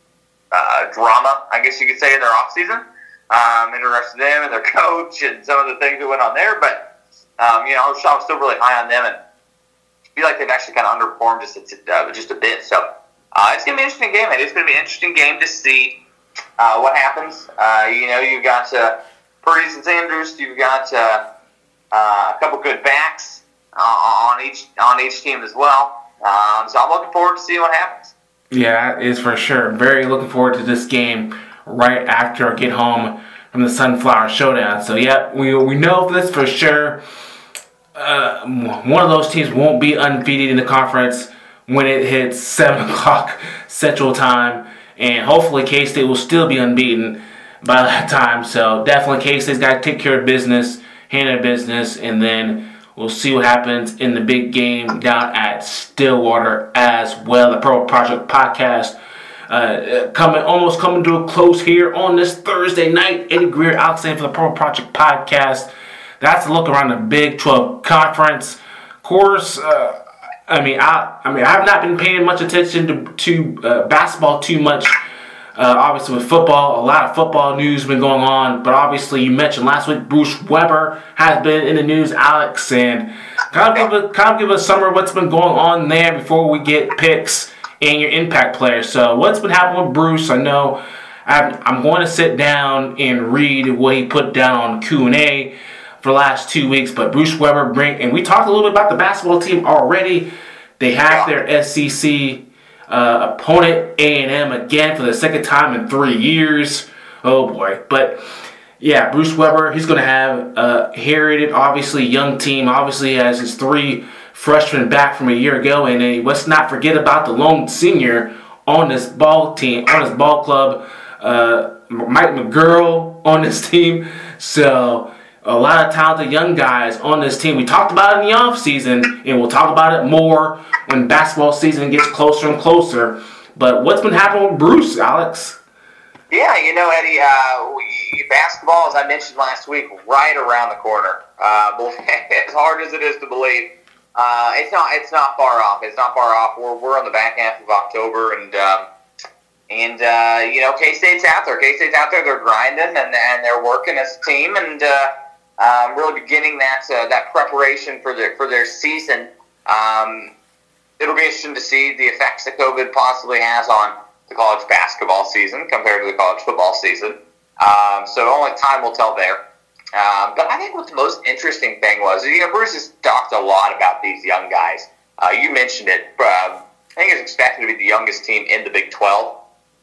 uh, drama, I guess you could say, in their offseason um, in regards to them and their coach and some of the things that went on there. But, um, you know, I was, I was still really high on them, and I feel like they've actually kind of underperformed just a, uh, just a bit. So uh, it's going to be an interesting game. It's going to be an interesting game to see uh, what happens. Uh, you know, you've got uh, Purdy and Sanders. You've got uh, uh, a couple good backs uh, on each on each team as well. Um, so I'm looking forward to seeing what happens. Yeah, that is for sure. Very looking forward to this game right after I get home from the Sunflower Showdown. So, yeah, we we know this for sure. Uh, one of those teams won't be undefeated in the conference when it hits seven o'clock Central Time. And hopefully K-State will still be unbeaten by that time. So, definitely K-State's got to take care of business, handle business, and then we'll see what happens in the big game down at Stillwater as well. The Purple Project Podcast uh, coming almost coming to a close here on this Thursday night. Eddie Greer, Alex Zane for the Purple Project Podcast. That's a look around the Big twelve Conference. Of course, uh, I mean, I, I mean, I have not been paying much attention to, to uh, basketball too much. Uh, obviously, with football, a lot of football news been going on. But obviously, you mentioned last week Bruce Weber has been in the news, Alex, and kind of give a, kind of give a summary of what's been going on there before we get picks and your impact players. So, what's been happening with Bruce? I know I'm, I'm going to sit down and read what he put down on Q and A for the last two weeks. But Bruce Weber bring, and we talked a little bit about the basketball team already. They have their S E C Uh, opponent A and M again for the second time in three years. Oh boy. But yeah, Bruce Weber, he's going to have a inherited, obviously, young team. Obviously, has his three freshmen back from a year ago. And uh, let's not forget about the lone senior on this ball team, on this ball club, uh, Mike McGurl on this team. So a lot of talented young guys on this team. We talked about it in the offseason, and we'll talk about it more when basketball season gets closer and closer. But what's been happening with Bruce, Alex? Yeah, you know, Eddie, uh, we, basketball, as I mentioned last week, right around the corner. Uh, as hard as it is to believe, uh, it's not it's not far off. It's not far off. We're we're on the back half of October, and um, and uh, you know, K-State's out there. K-State's out there. They're grinding and and they're working as a team, and uh, um, really beginning that uh, that preparation for their for their season. Um, it'll be interesting to see the effects that COVID possibly has on the college basketball season compared to the college football season. Um, so only time will tell there. Um, but I think what the most interesting thing was, you know, Bruce has talked a lot about these young guys. Uh, you mentioned it. Um, I think it's expected to be the youngest team in the Big twelve.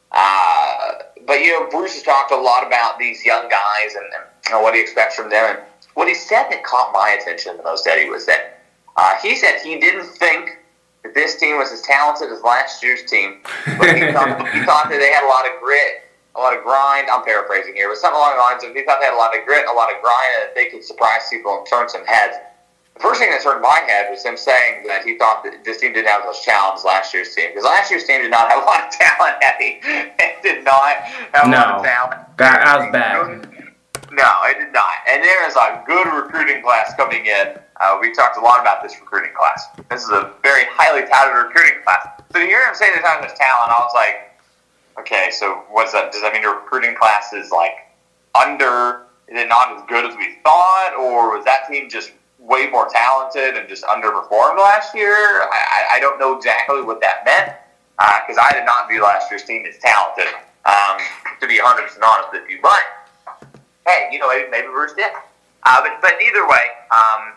Uh, but, you know, Bruce has talked a lot about these young guys and, and you know, what he expects from them. And what he said that caught my attention the most, Eddie, was that uh, he said he didn't think that this team was as talented as last year's team, but he thought, he thought that they had a lot of grit, a lot of grind. I'm paraphrasing here, but something along the lines of he thought they had a lot of grit, a lot of grind, and that they could surprise people and turn some heads. The first thing that turned my head was him saying that he thought that this team didn't have as much talent as last year's team, because last year's team did not have a lot of talent, Eddie. It did not have a no, lot of talent. That, that was bad. No, it did not. And there is a good recruiting class coming in. Uh, we talked a lot about this recruiting class. This is a very highly touted recruiting class. So to hear him say there's not much talent, I was like, okay, so what's that? Does that mean your recruiting class is like under, is it not as good as we thought? Or was that team just way more talented and just underperformed last year? I, I don't know exactly what that meant, because uh, I did not view last year's team as talented, um, to be one hundred percent honest with you. But, hey, you know, maybe, maybe Bruce did. Uh, but, but either way, um,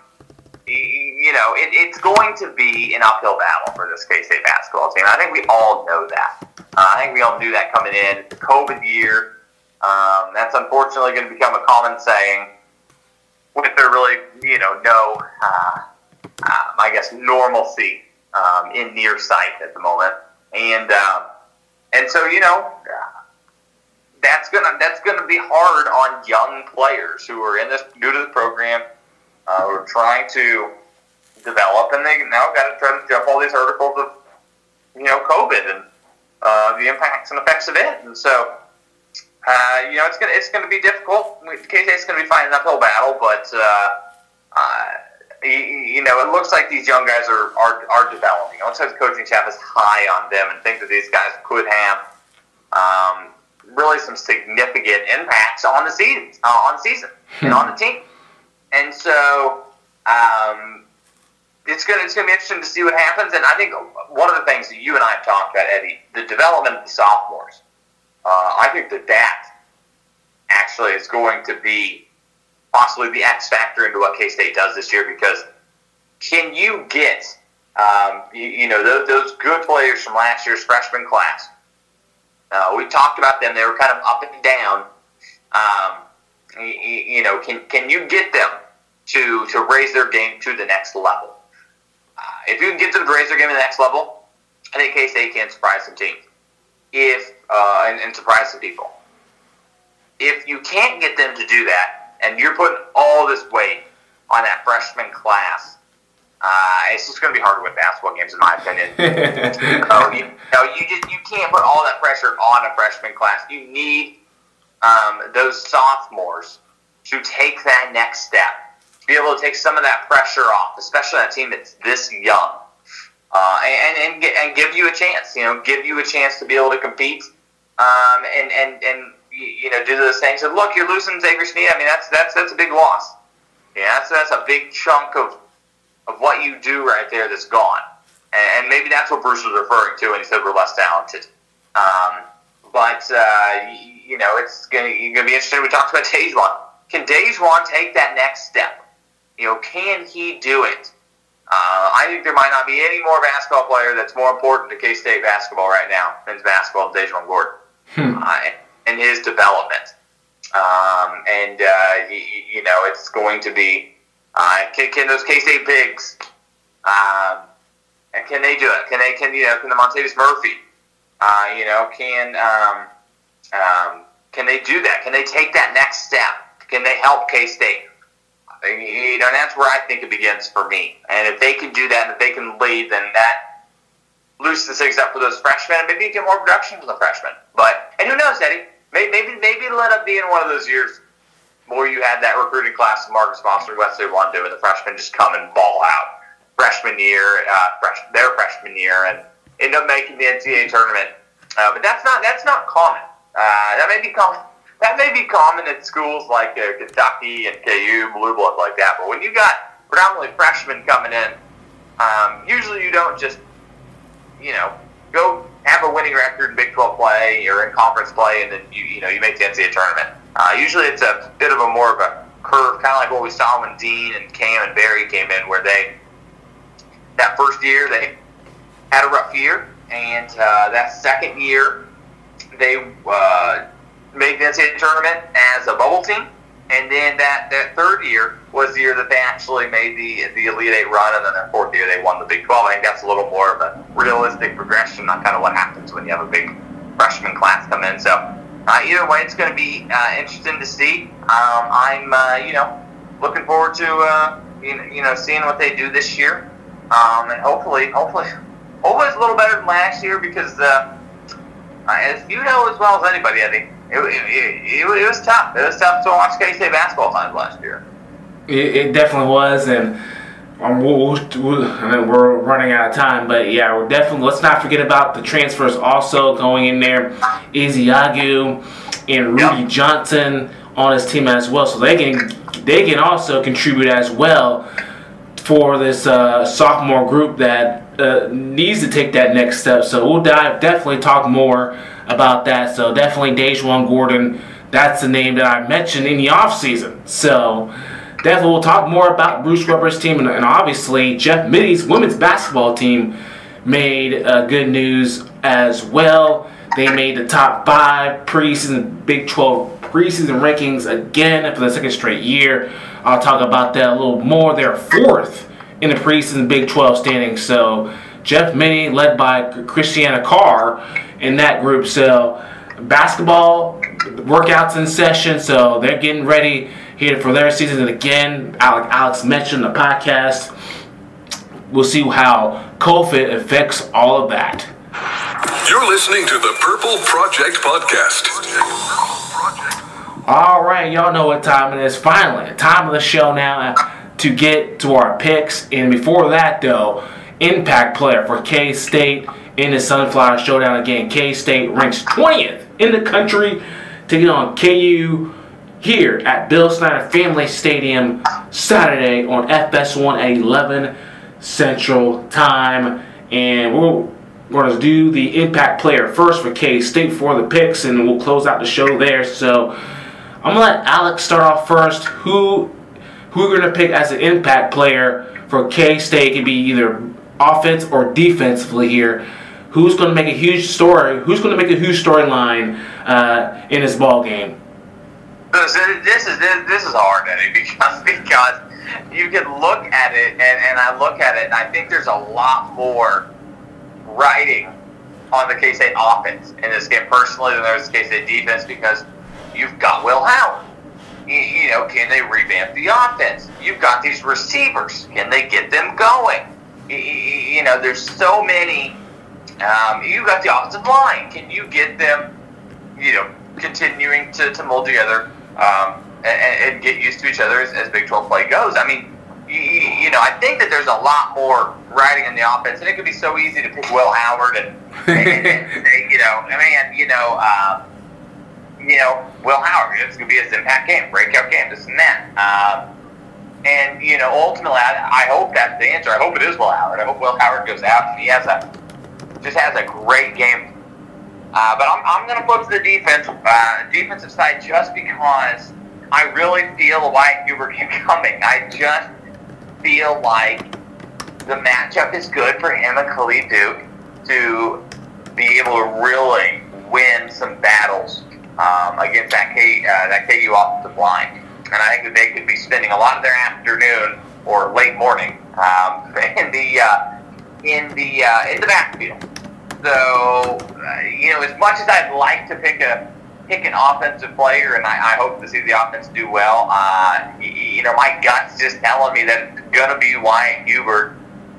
you know, it, it's going to be an uphill battle for this K-State basketball team. I think we all know that. Uh, I think we all knew that coming in. It's a COVID year. Um, that's unfortunately going to become a common saying with there really, you know, no, uh, um, I guess, normalcy um, in near sight at the moment. And um, and so, you know, that's gonna that's gonna be hard on young players who are in this new to the program. Uh, we're trying to develop, and they now got to try to jump all these articles of, you know, COVID and uh, the impacts and effects of it. And so, uh, you know, it's gonna it's gonna be difficult. K State's gonna be fighting an uphill battle, but uh, uh, you, you know, it looks like these young guys are are, are developing. It looks like the coaching staff is high on them and think that these guys could have um, really some significant impacts on the season, uh, on the season, and on the team. And so, um, it's gonna it's gonna be interesting to see what happens. And I think one of the things that you and I have talked about, Eddie, the development of the sophomores. Uh, I think that that actually is going to be possibly the X factor into what K-State does this year, because can you get um, you, you know those, those good players from last year's freshman class? Uh, we talked about them; they were kind of up and down. Um, you, you know, can can you get them to to raise their game to the next level? Uh, if you can get them to raise their game to the next level, I think K-State can surprise some teams. If uh, and, and surprise some people. If you can't get them to do that, and you're putting all this weight on that freshman class, uh, it's just going to be hard to win basketball games, in my opinion. so you, no, you just you can't put all that pressure on a freshman class. You need um, those sophomores to take that next step, to be able to take some of that pressure off, especially on a team that's this young. Uh, and and, and give you a chance, you know, give you a chance to be able to compete, um, and and and you know do those things. And look, you're losing Xavier Sneed. I mean, that's that's that's a big loss. Yeah, that's that's a big chunk of of what you do right there that's gone. And, and maybe that's what Bruce was referring to when he said we're less talented. Um, but uh, you, you know, it's gonna you're gonna be interesting. We talked about Dejuan. Can Dejuan take that next step? You know, can he do it? Uh, I think there might not be any more basketball player that's more important to K-State basketball right now, men's basketball, than Dejuan Gordon, hmm. uh, and his development. Um, and, uh, you, you know, it's going to be, uh, can, can those K-State bigs, um, and can they do it? Can they, can, you know, can the Montavious Murphy, uh, you know, can, um, um, can they do that? Can they take that next step? Can they help K-State? You know, and that's where I think it begins for me. And if they can do that, and if they can lead, then that loosens things up for those freshmen, and maybe you get more production from the freshmen. But and who knows, Eddie? Maybe maybe, maybe it'll end up being one of those years where you had that recruiting class of Marcus Foster and Wesley Wando, and the freshmen just come and ball out. Freshman year, uh, fresh, their freshman year, and end up making the N C double A tournament. Uh, but that's not that's not common. Uh, that may be common. That may be common at schools like uh, Kentucky and K U, Blue Blood, like that. But when you got predominantly freshmen coming in, um, usually you don't just, you know, go have a winning record in Big twelve play or in conference play, and then you you know you make the N C double A tournament. Uh, usually it's a bit of a more of a curve, kind of like what we saw when Dean and Cam and Barry came in, where they that first year they had a rough year, and uh, that second year they. Uh, made the N C double A tournament as a bubble team, and then that, that third year was the year that they actually made the the Elite Eight run, and then their fourth year they won the Big twelve. I think that's a little more of a realistic progression on kind of what happens when you have a big freshman class come in. So uh, either way, it's going to be uh, interesting to see. Um, I'm uh, you know looking forward to uh, you, you know seeing what they do this year, um, and hopefully hopefully hopefully it's a little better than last year, because uh, as you know as well as anybody, I think. It, it, it, it was tough. It was tough to watch K-State basketball times last year. It, it definitely was, and um, we'll, we'll, I mean, we're running out of time. But yeah, we're definitely. Let's not forget about the transfers also going in there. Ezeagu and Rudy yep. Johnson on his team as well, so they can they can also contribute as well for this uh, sophomore group that uh, needs to take that next step. So we'll dive definitely talk more about that. So definitely Dejuan Gordon, that's the name that I mentioned in the offseason. So definitely we'll talk more about Bruce Weber's team, and, and obviously Jeff Mitty's women's basketball team made uh, good news as well. They made the top five preseason Big twelve preseason rankings again for the second straight year. I'll talk about that a little more. They're fourth in the preseason Big twelve standings. So Jeff Mitty led by Christiana Carr in that group. So basketball workouts in session, so they're getting ready here for their season. And again, Alex mentioned the podcast, we'll see how COVID affects all of that. You're listening to the Purple Project Podcast. All right, y'all know what time it is. Finally, time of the show now to get to our picks. And before that, though, impact player for K-State in the Sunflower Showdown again. K-State ranks twentieth in the country, taking on K U here at Bill Snyder Family Stadium Saturday on F S one at eleven Central Time. And we're going to do the impact player first for K-State for the picks, and we'll close out the show there. So I'm going to let Alex start off first. Who who are going to pick as an impact player for K-State? It could be either offense or defensively here. Who's going to make a huge story? Who's going to make a huge storyline uh, in this ball game? This is this is this is hard, Eddie, because because you can look at it, and, and I look at it, and I think there's a lot more riding on the K-State offense in this game personally than there's the K-State defense, because you've got Will Howard. You, you know, can they revamp the offense? You've got these receivers. Can they get them going? You, you know, there's so many. Um, you've got the offensive line. Can you get them, you know, continuing to, to mold together um, and, and get used to each other as, as Big twelve play goes? I mean, you, you know, I think that there's a lot more riding in the offense, and it could be so easy to pick Will Howard and, and, and say, you know, I mean, you know, uh, you know, Will Howard, it's going to be his impact game, breakout game, this and that. Um, and, you know, ultimately, I, I hope that's the answer. I hope it is Will Howard. I hope Will Howard goes out and he has a just has a great game. Uh, but I'm, I'm going to flip to the defense, uh, defensive side just because I really feel Wyatt Huber coming. I just feel like the matchup is good for him and Khalid Duke to be able to really win some battles um, against that K, uh, that K U offensive line. And I think that they could be spending a lot of their afternoon or late morning um, in the uh, in the uh, in the backfield. So, uh, you know, as much as I'd like to pick a pick an offensive player, and I, I hope to see the offense do well, uh, you, you know, my gut's just telling me that it's going to be Wyatt Huber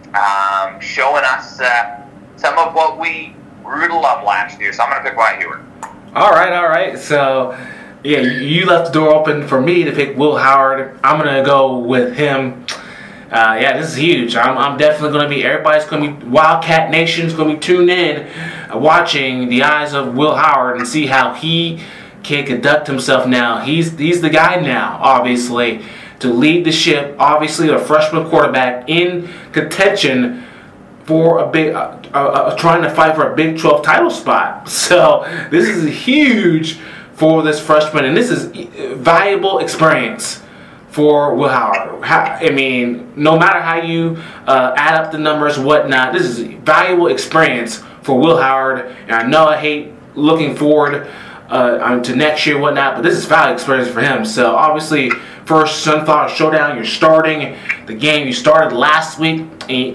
um, showing us uh, some of what we grew to love last year. So I'm going to pick Wyatt Huber. All right, all right. So, yeah, you left the door open for me to pick Will Howard. I'm going to go with him. Uh, yeah, this is huge. I'm, I'm definitely going to be, everybody's going to be, Wildcat Nation's going to be tuned in, uh, watching the eyes of Will Howard and see how he can conduct himself now. He's he's the guy now, obviously, to lead the ship. Obviously, a freshman quarterback in contention for a big, uh, uh, uh, trying to fight for a Big twelve title spot. So this is huge for this freshman, and this is valuable experience for Will Howard. I mean, no matter how you uh, add up the numbers, whatnot, this is valuable experience for Will Howard. And I know I hate looking forward uh, to next year, whatnot, but this is valuable experience for him. So obviously, first Sunflower Showdown, you're starting the game you started last week, and,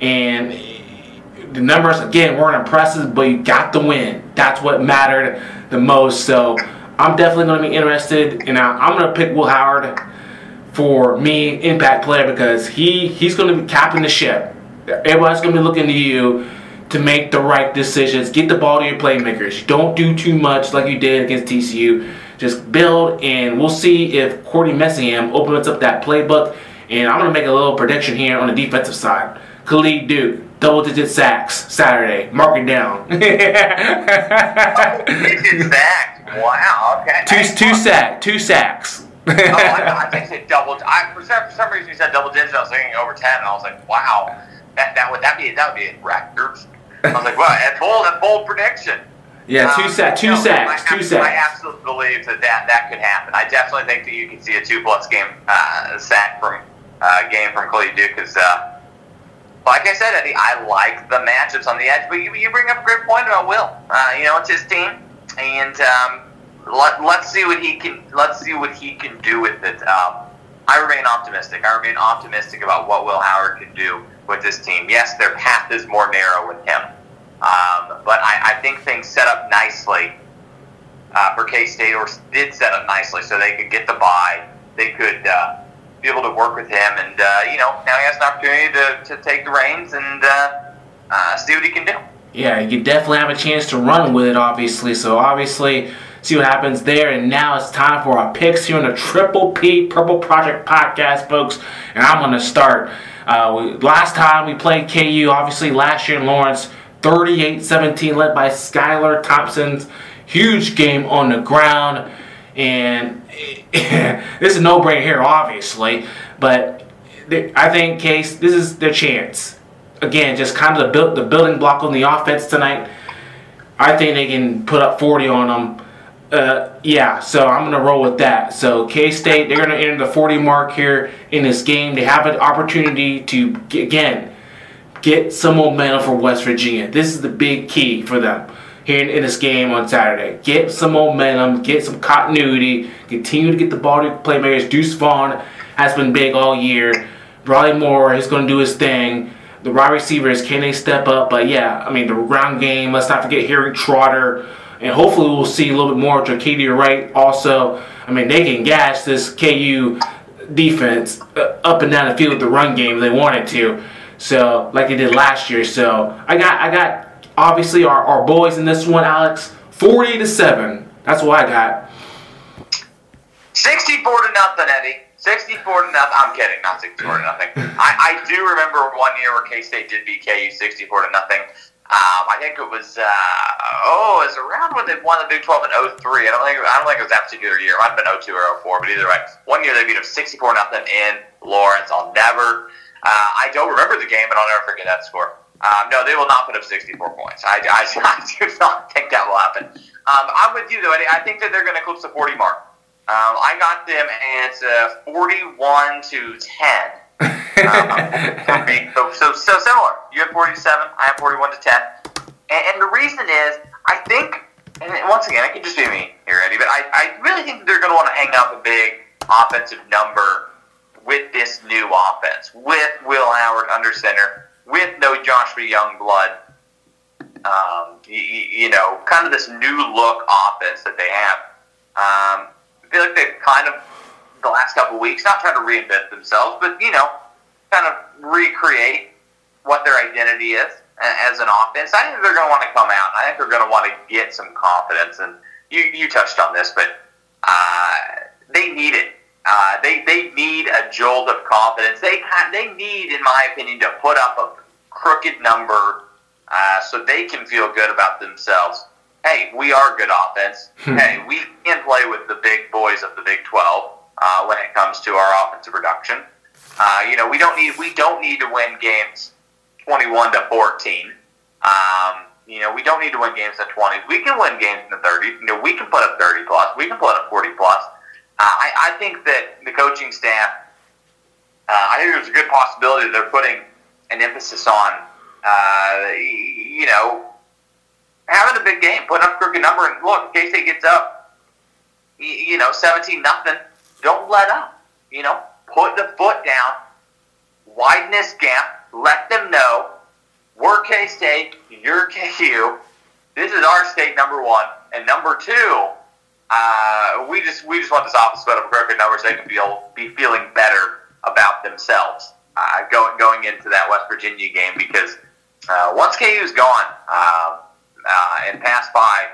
and the numbers again weren't impressive, but you got the win. That's what mattered the most. So I'm definitely going to be interested, and I, I'm going to pick Will Howard for me, impact player, because he, he's going to be capping the ship. Everybody's going to be looking to you to make the right decisions. Get the ball to your playmakers. Don't do too much like you did against T C U. Just build, and we'll see if Courtney Messingham opens up that playbook. And I'm going to make a little prediction here on the defensive side. Khalid Duke, double-digit sacks Saturday. Mark it down. Double-digit sacks. Wow, okay. Two, two, sack, two sacks. oh, I, I think they double. I, for, some, for some reason, you said double digits. I was thinking over ten, and I was like, "Wow, that that would that be that would be a record." I was like, "Well, that's bold, that's bold prediction." Yeah, two um, sacks, two you know, sacks, I, two sacks. I absolutely believe that, that that could happen. I definitely think that you can see a two-plus game uh, sack from uh, game from Khalid Duke. Because, uh, like I said, Eddie, I like the matchups on the edge. But you, you bring up a great point about Will. Uh, you know, it's his team, and. Um, Let, let's see what he can. Let's see what he can do with it. Um, I remain optimistic. I remain optimistic about what Will Howard can do with this team. Yes, their path is more narrow with him, um, but I, I think things set up nicely uh, for K-State, or did set up nicely, so they could get the bye. They could uh, be able to work with him. And, uh, you know, now he has an opportunity to, to take the reins and uh, uh, see what he can do. Yeah, you definitely have a chance to run with it, obviously. So, obviously, see what happens there. And now it's time for our picks here on the Triple P Purple Project Podcast, folks. And I'm going to start. Uh, we, last time we played K U, obviously, last year in Lawrence, thirty-eight seventeen, led by Skylar Thompson's huge game on the ground. And this is a no-brainer here, obviously. But I think, Case, this is their chance. Again, just kind of the, build, the building block on the offense tonight. I think they can put up forty on them. Uh, yeah, so I'm going to roll with that. So K-State, they're going to enter the forty mark here in this game. They have an opportunity to, again, get some momentum for West Virginia. This is the big key for them here in, in this game on Saturday. Get some momentum, get some continuity, continue to get the ball to playmakers. Deuce Vaughn has been big all year. Bradley Moore is going to do his thing. The wide receivers, can they step up? But yeah, I mean, the ground game, let's not forget Harry Trotter. And hopefully we'll see a little bit more of Jacadia Wright also. I mean, they can gash this K U defense up and down the field with the run game if they wanted to. So, like they did last year. So, I got, I got obviously, our, our boys in this one, Alex, forty to seven. That's what I got. sixty-four to nothing, Eddie. sixty-four to nothing. I'm kidding, not sixty-four to nothing. I, I do remember one year where K-State did beat K U sixty-four to nothing. Um, I think it was uh, oh, it was around when they won the Big twelve in oh three. I don't think I don't think it was that particular year. It might have been oh two or oh four, but either way, one year they beat them sixty-four nothing in Lawrence. I'll never. Uh, I don't remember the game, but I'll never forget that score. Um, no, they will not put up sixty-four points. I, I, I do not think that will happen. Um, I'm with you though, Eddie. I think that they're going to eclipse the forty mark. Um, I got them at uh, forty-one to ten. um, so, so, so similar. You have forty-seven. I have forty-one to ten. And, and the reason is, I think, and once again, it can just be me here, Eddie, but I, I really think that they're going to want to hang up a big offensive number with this new offense, with Will Howard under center, with no Joshua Youngblood. Um, you, you know, kind of this new look offense that they have. Um, I feel like they've kind of, the last couple of weeks, not trying to reinvent themselves, but, you know, kind of recreate what their identity is as an offense. I think they're going to want to come out, and I think they're going to want to get some confidence. And you, you touched on this, but uh, they need it. Uh, they they need a jolt of confidence. They ha- they need, in my opinion, to put up a crooked number uh, so they can feel good about themselves. Hey, we are good offense. Hey, we can play with the big boys of the Big twelve uh, when it comes to our offensive production. Uh, you know, we don't need we don't need to win games twenty-one to fourteen. Um, you know, we don't need to win games in the twenties. We can win games in the thirties. You know, we can put up thirty plus. We can put up forty plus. Uh, I, I think that the coaching staff, uh, I think there's a good possibility that they're putting an emphasis on, uh, you know, having a big game, putting up a crooked number, and look, K-State gets up, you, you know, seventeen nothing. Don't let up. You know, put the foot down, widen this gap, let them know we're K-State, you're K U. This is our state, number one, and number two. Uh, we just we just want this offense to put up a crooked number so they can feel be feeling better about themselves uh, going going into that West Virginia game, because uh, once K U's gone uh, uh, and passed by,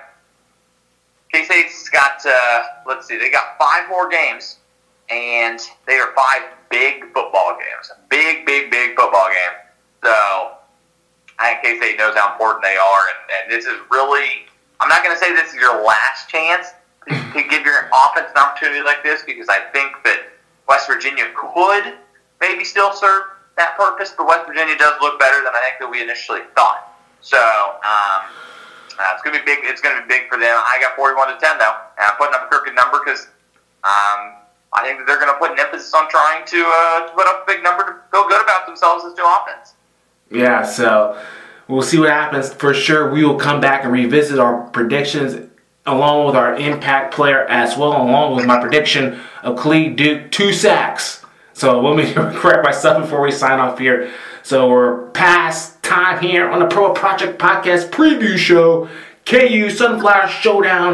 K-State's got uh, let's see, they got five more games, and they are five big football games, big big big football games. So I think K-State knows how important they are, and, and this is really, I'm not going to say this is your last chance to give your offense an opportunity like this, because I think that West Virginia could maybe still serve that purpose, but West Virginia does look better than I think that we initially thought. So um, uh, it's gonna be big. It's gonna be big for them. I got forty-one to ten though, and I'm putting up a crooked number because um, I think that they're gonna put an emphasis on trying to, uh, to put up a big number to feel good about themselves as new offense. Yeah, so we'll see what happens. For sure, we will come back and revisit our predictions along with our impact player as well, along with my prediction of Khalid Duke, two sacks. So let me correct myself before we sign off here. So we're past time here on the Pro Project Podcast preview show. K U Sunflower Showdown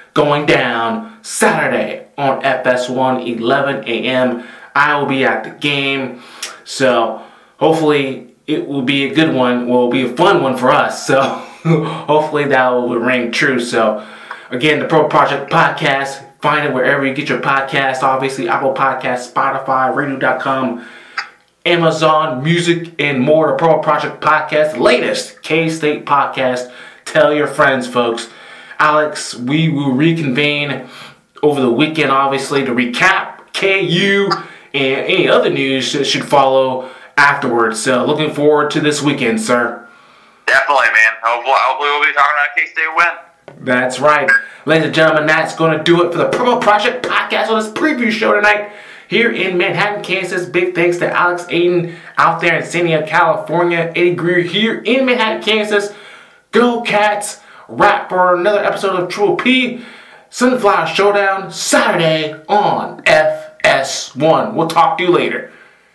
going down Saturday on F S one, eleven a.m. I will be at the game, so hopefully it will be a good one. Well, it'll be a fun one for us, so hopefully that will ring true. So again, the Purple Project Podcast, find it wherever you get your podcast, obviously Apple Podcasts, Spotify, radio dot com, Amazon Music, and more. The Purple Project Podcast, latest K-State podcast. Tell your friends, folks. Alex, we will reconvene over the weekend, obviously, to recap K U and any other news that should follow afterwards. So looking forward to this weekend, sir. Definitely, man. Hopefully, hopefully we'll be talking about a K-State win. That's right. Ladies and gentlemen, that's going to do it for the Purple Project Podcast on this preview show tonight here in Manhattan, Kansas. Big thanks to Alex Aiden out there in San Diego, California. Eddie Greer here in Manhattan, Kansas. Go Cats. Wrap for another episode of Triple P Sunflower Showdown Saturday on F S one. We'll talk to you later.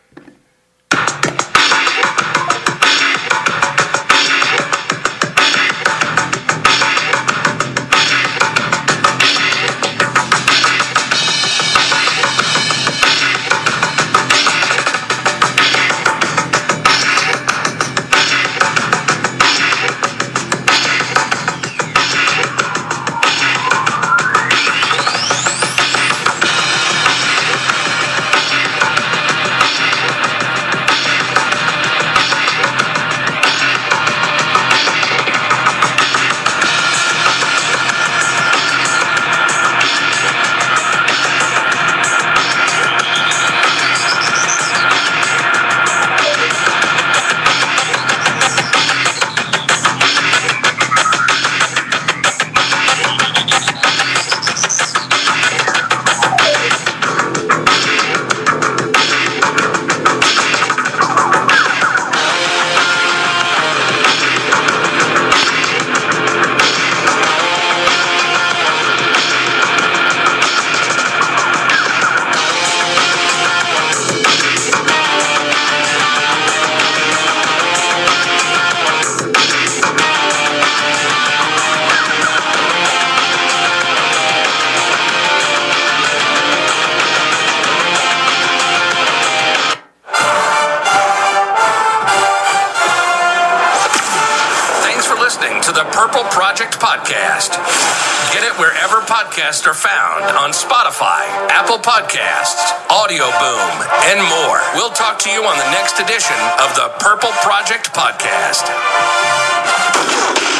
To the Purple Project Podcast. Get it wherever podcasts are found on Spotify, Apple Podcasts, Audio Boom, and more. We'll talk to you on the next edition of the Purple Project Podcast.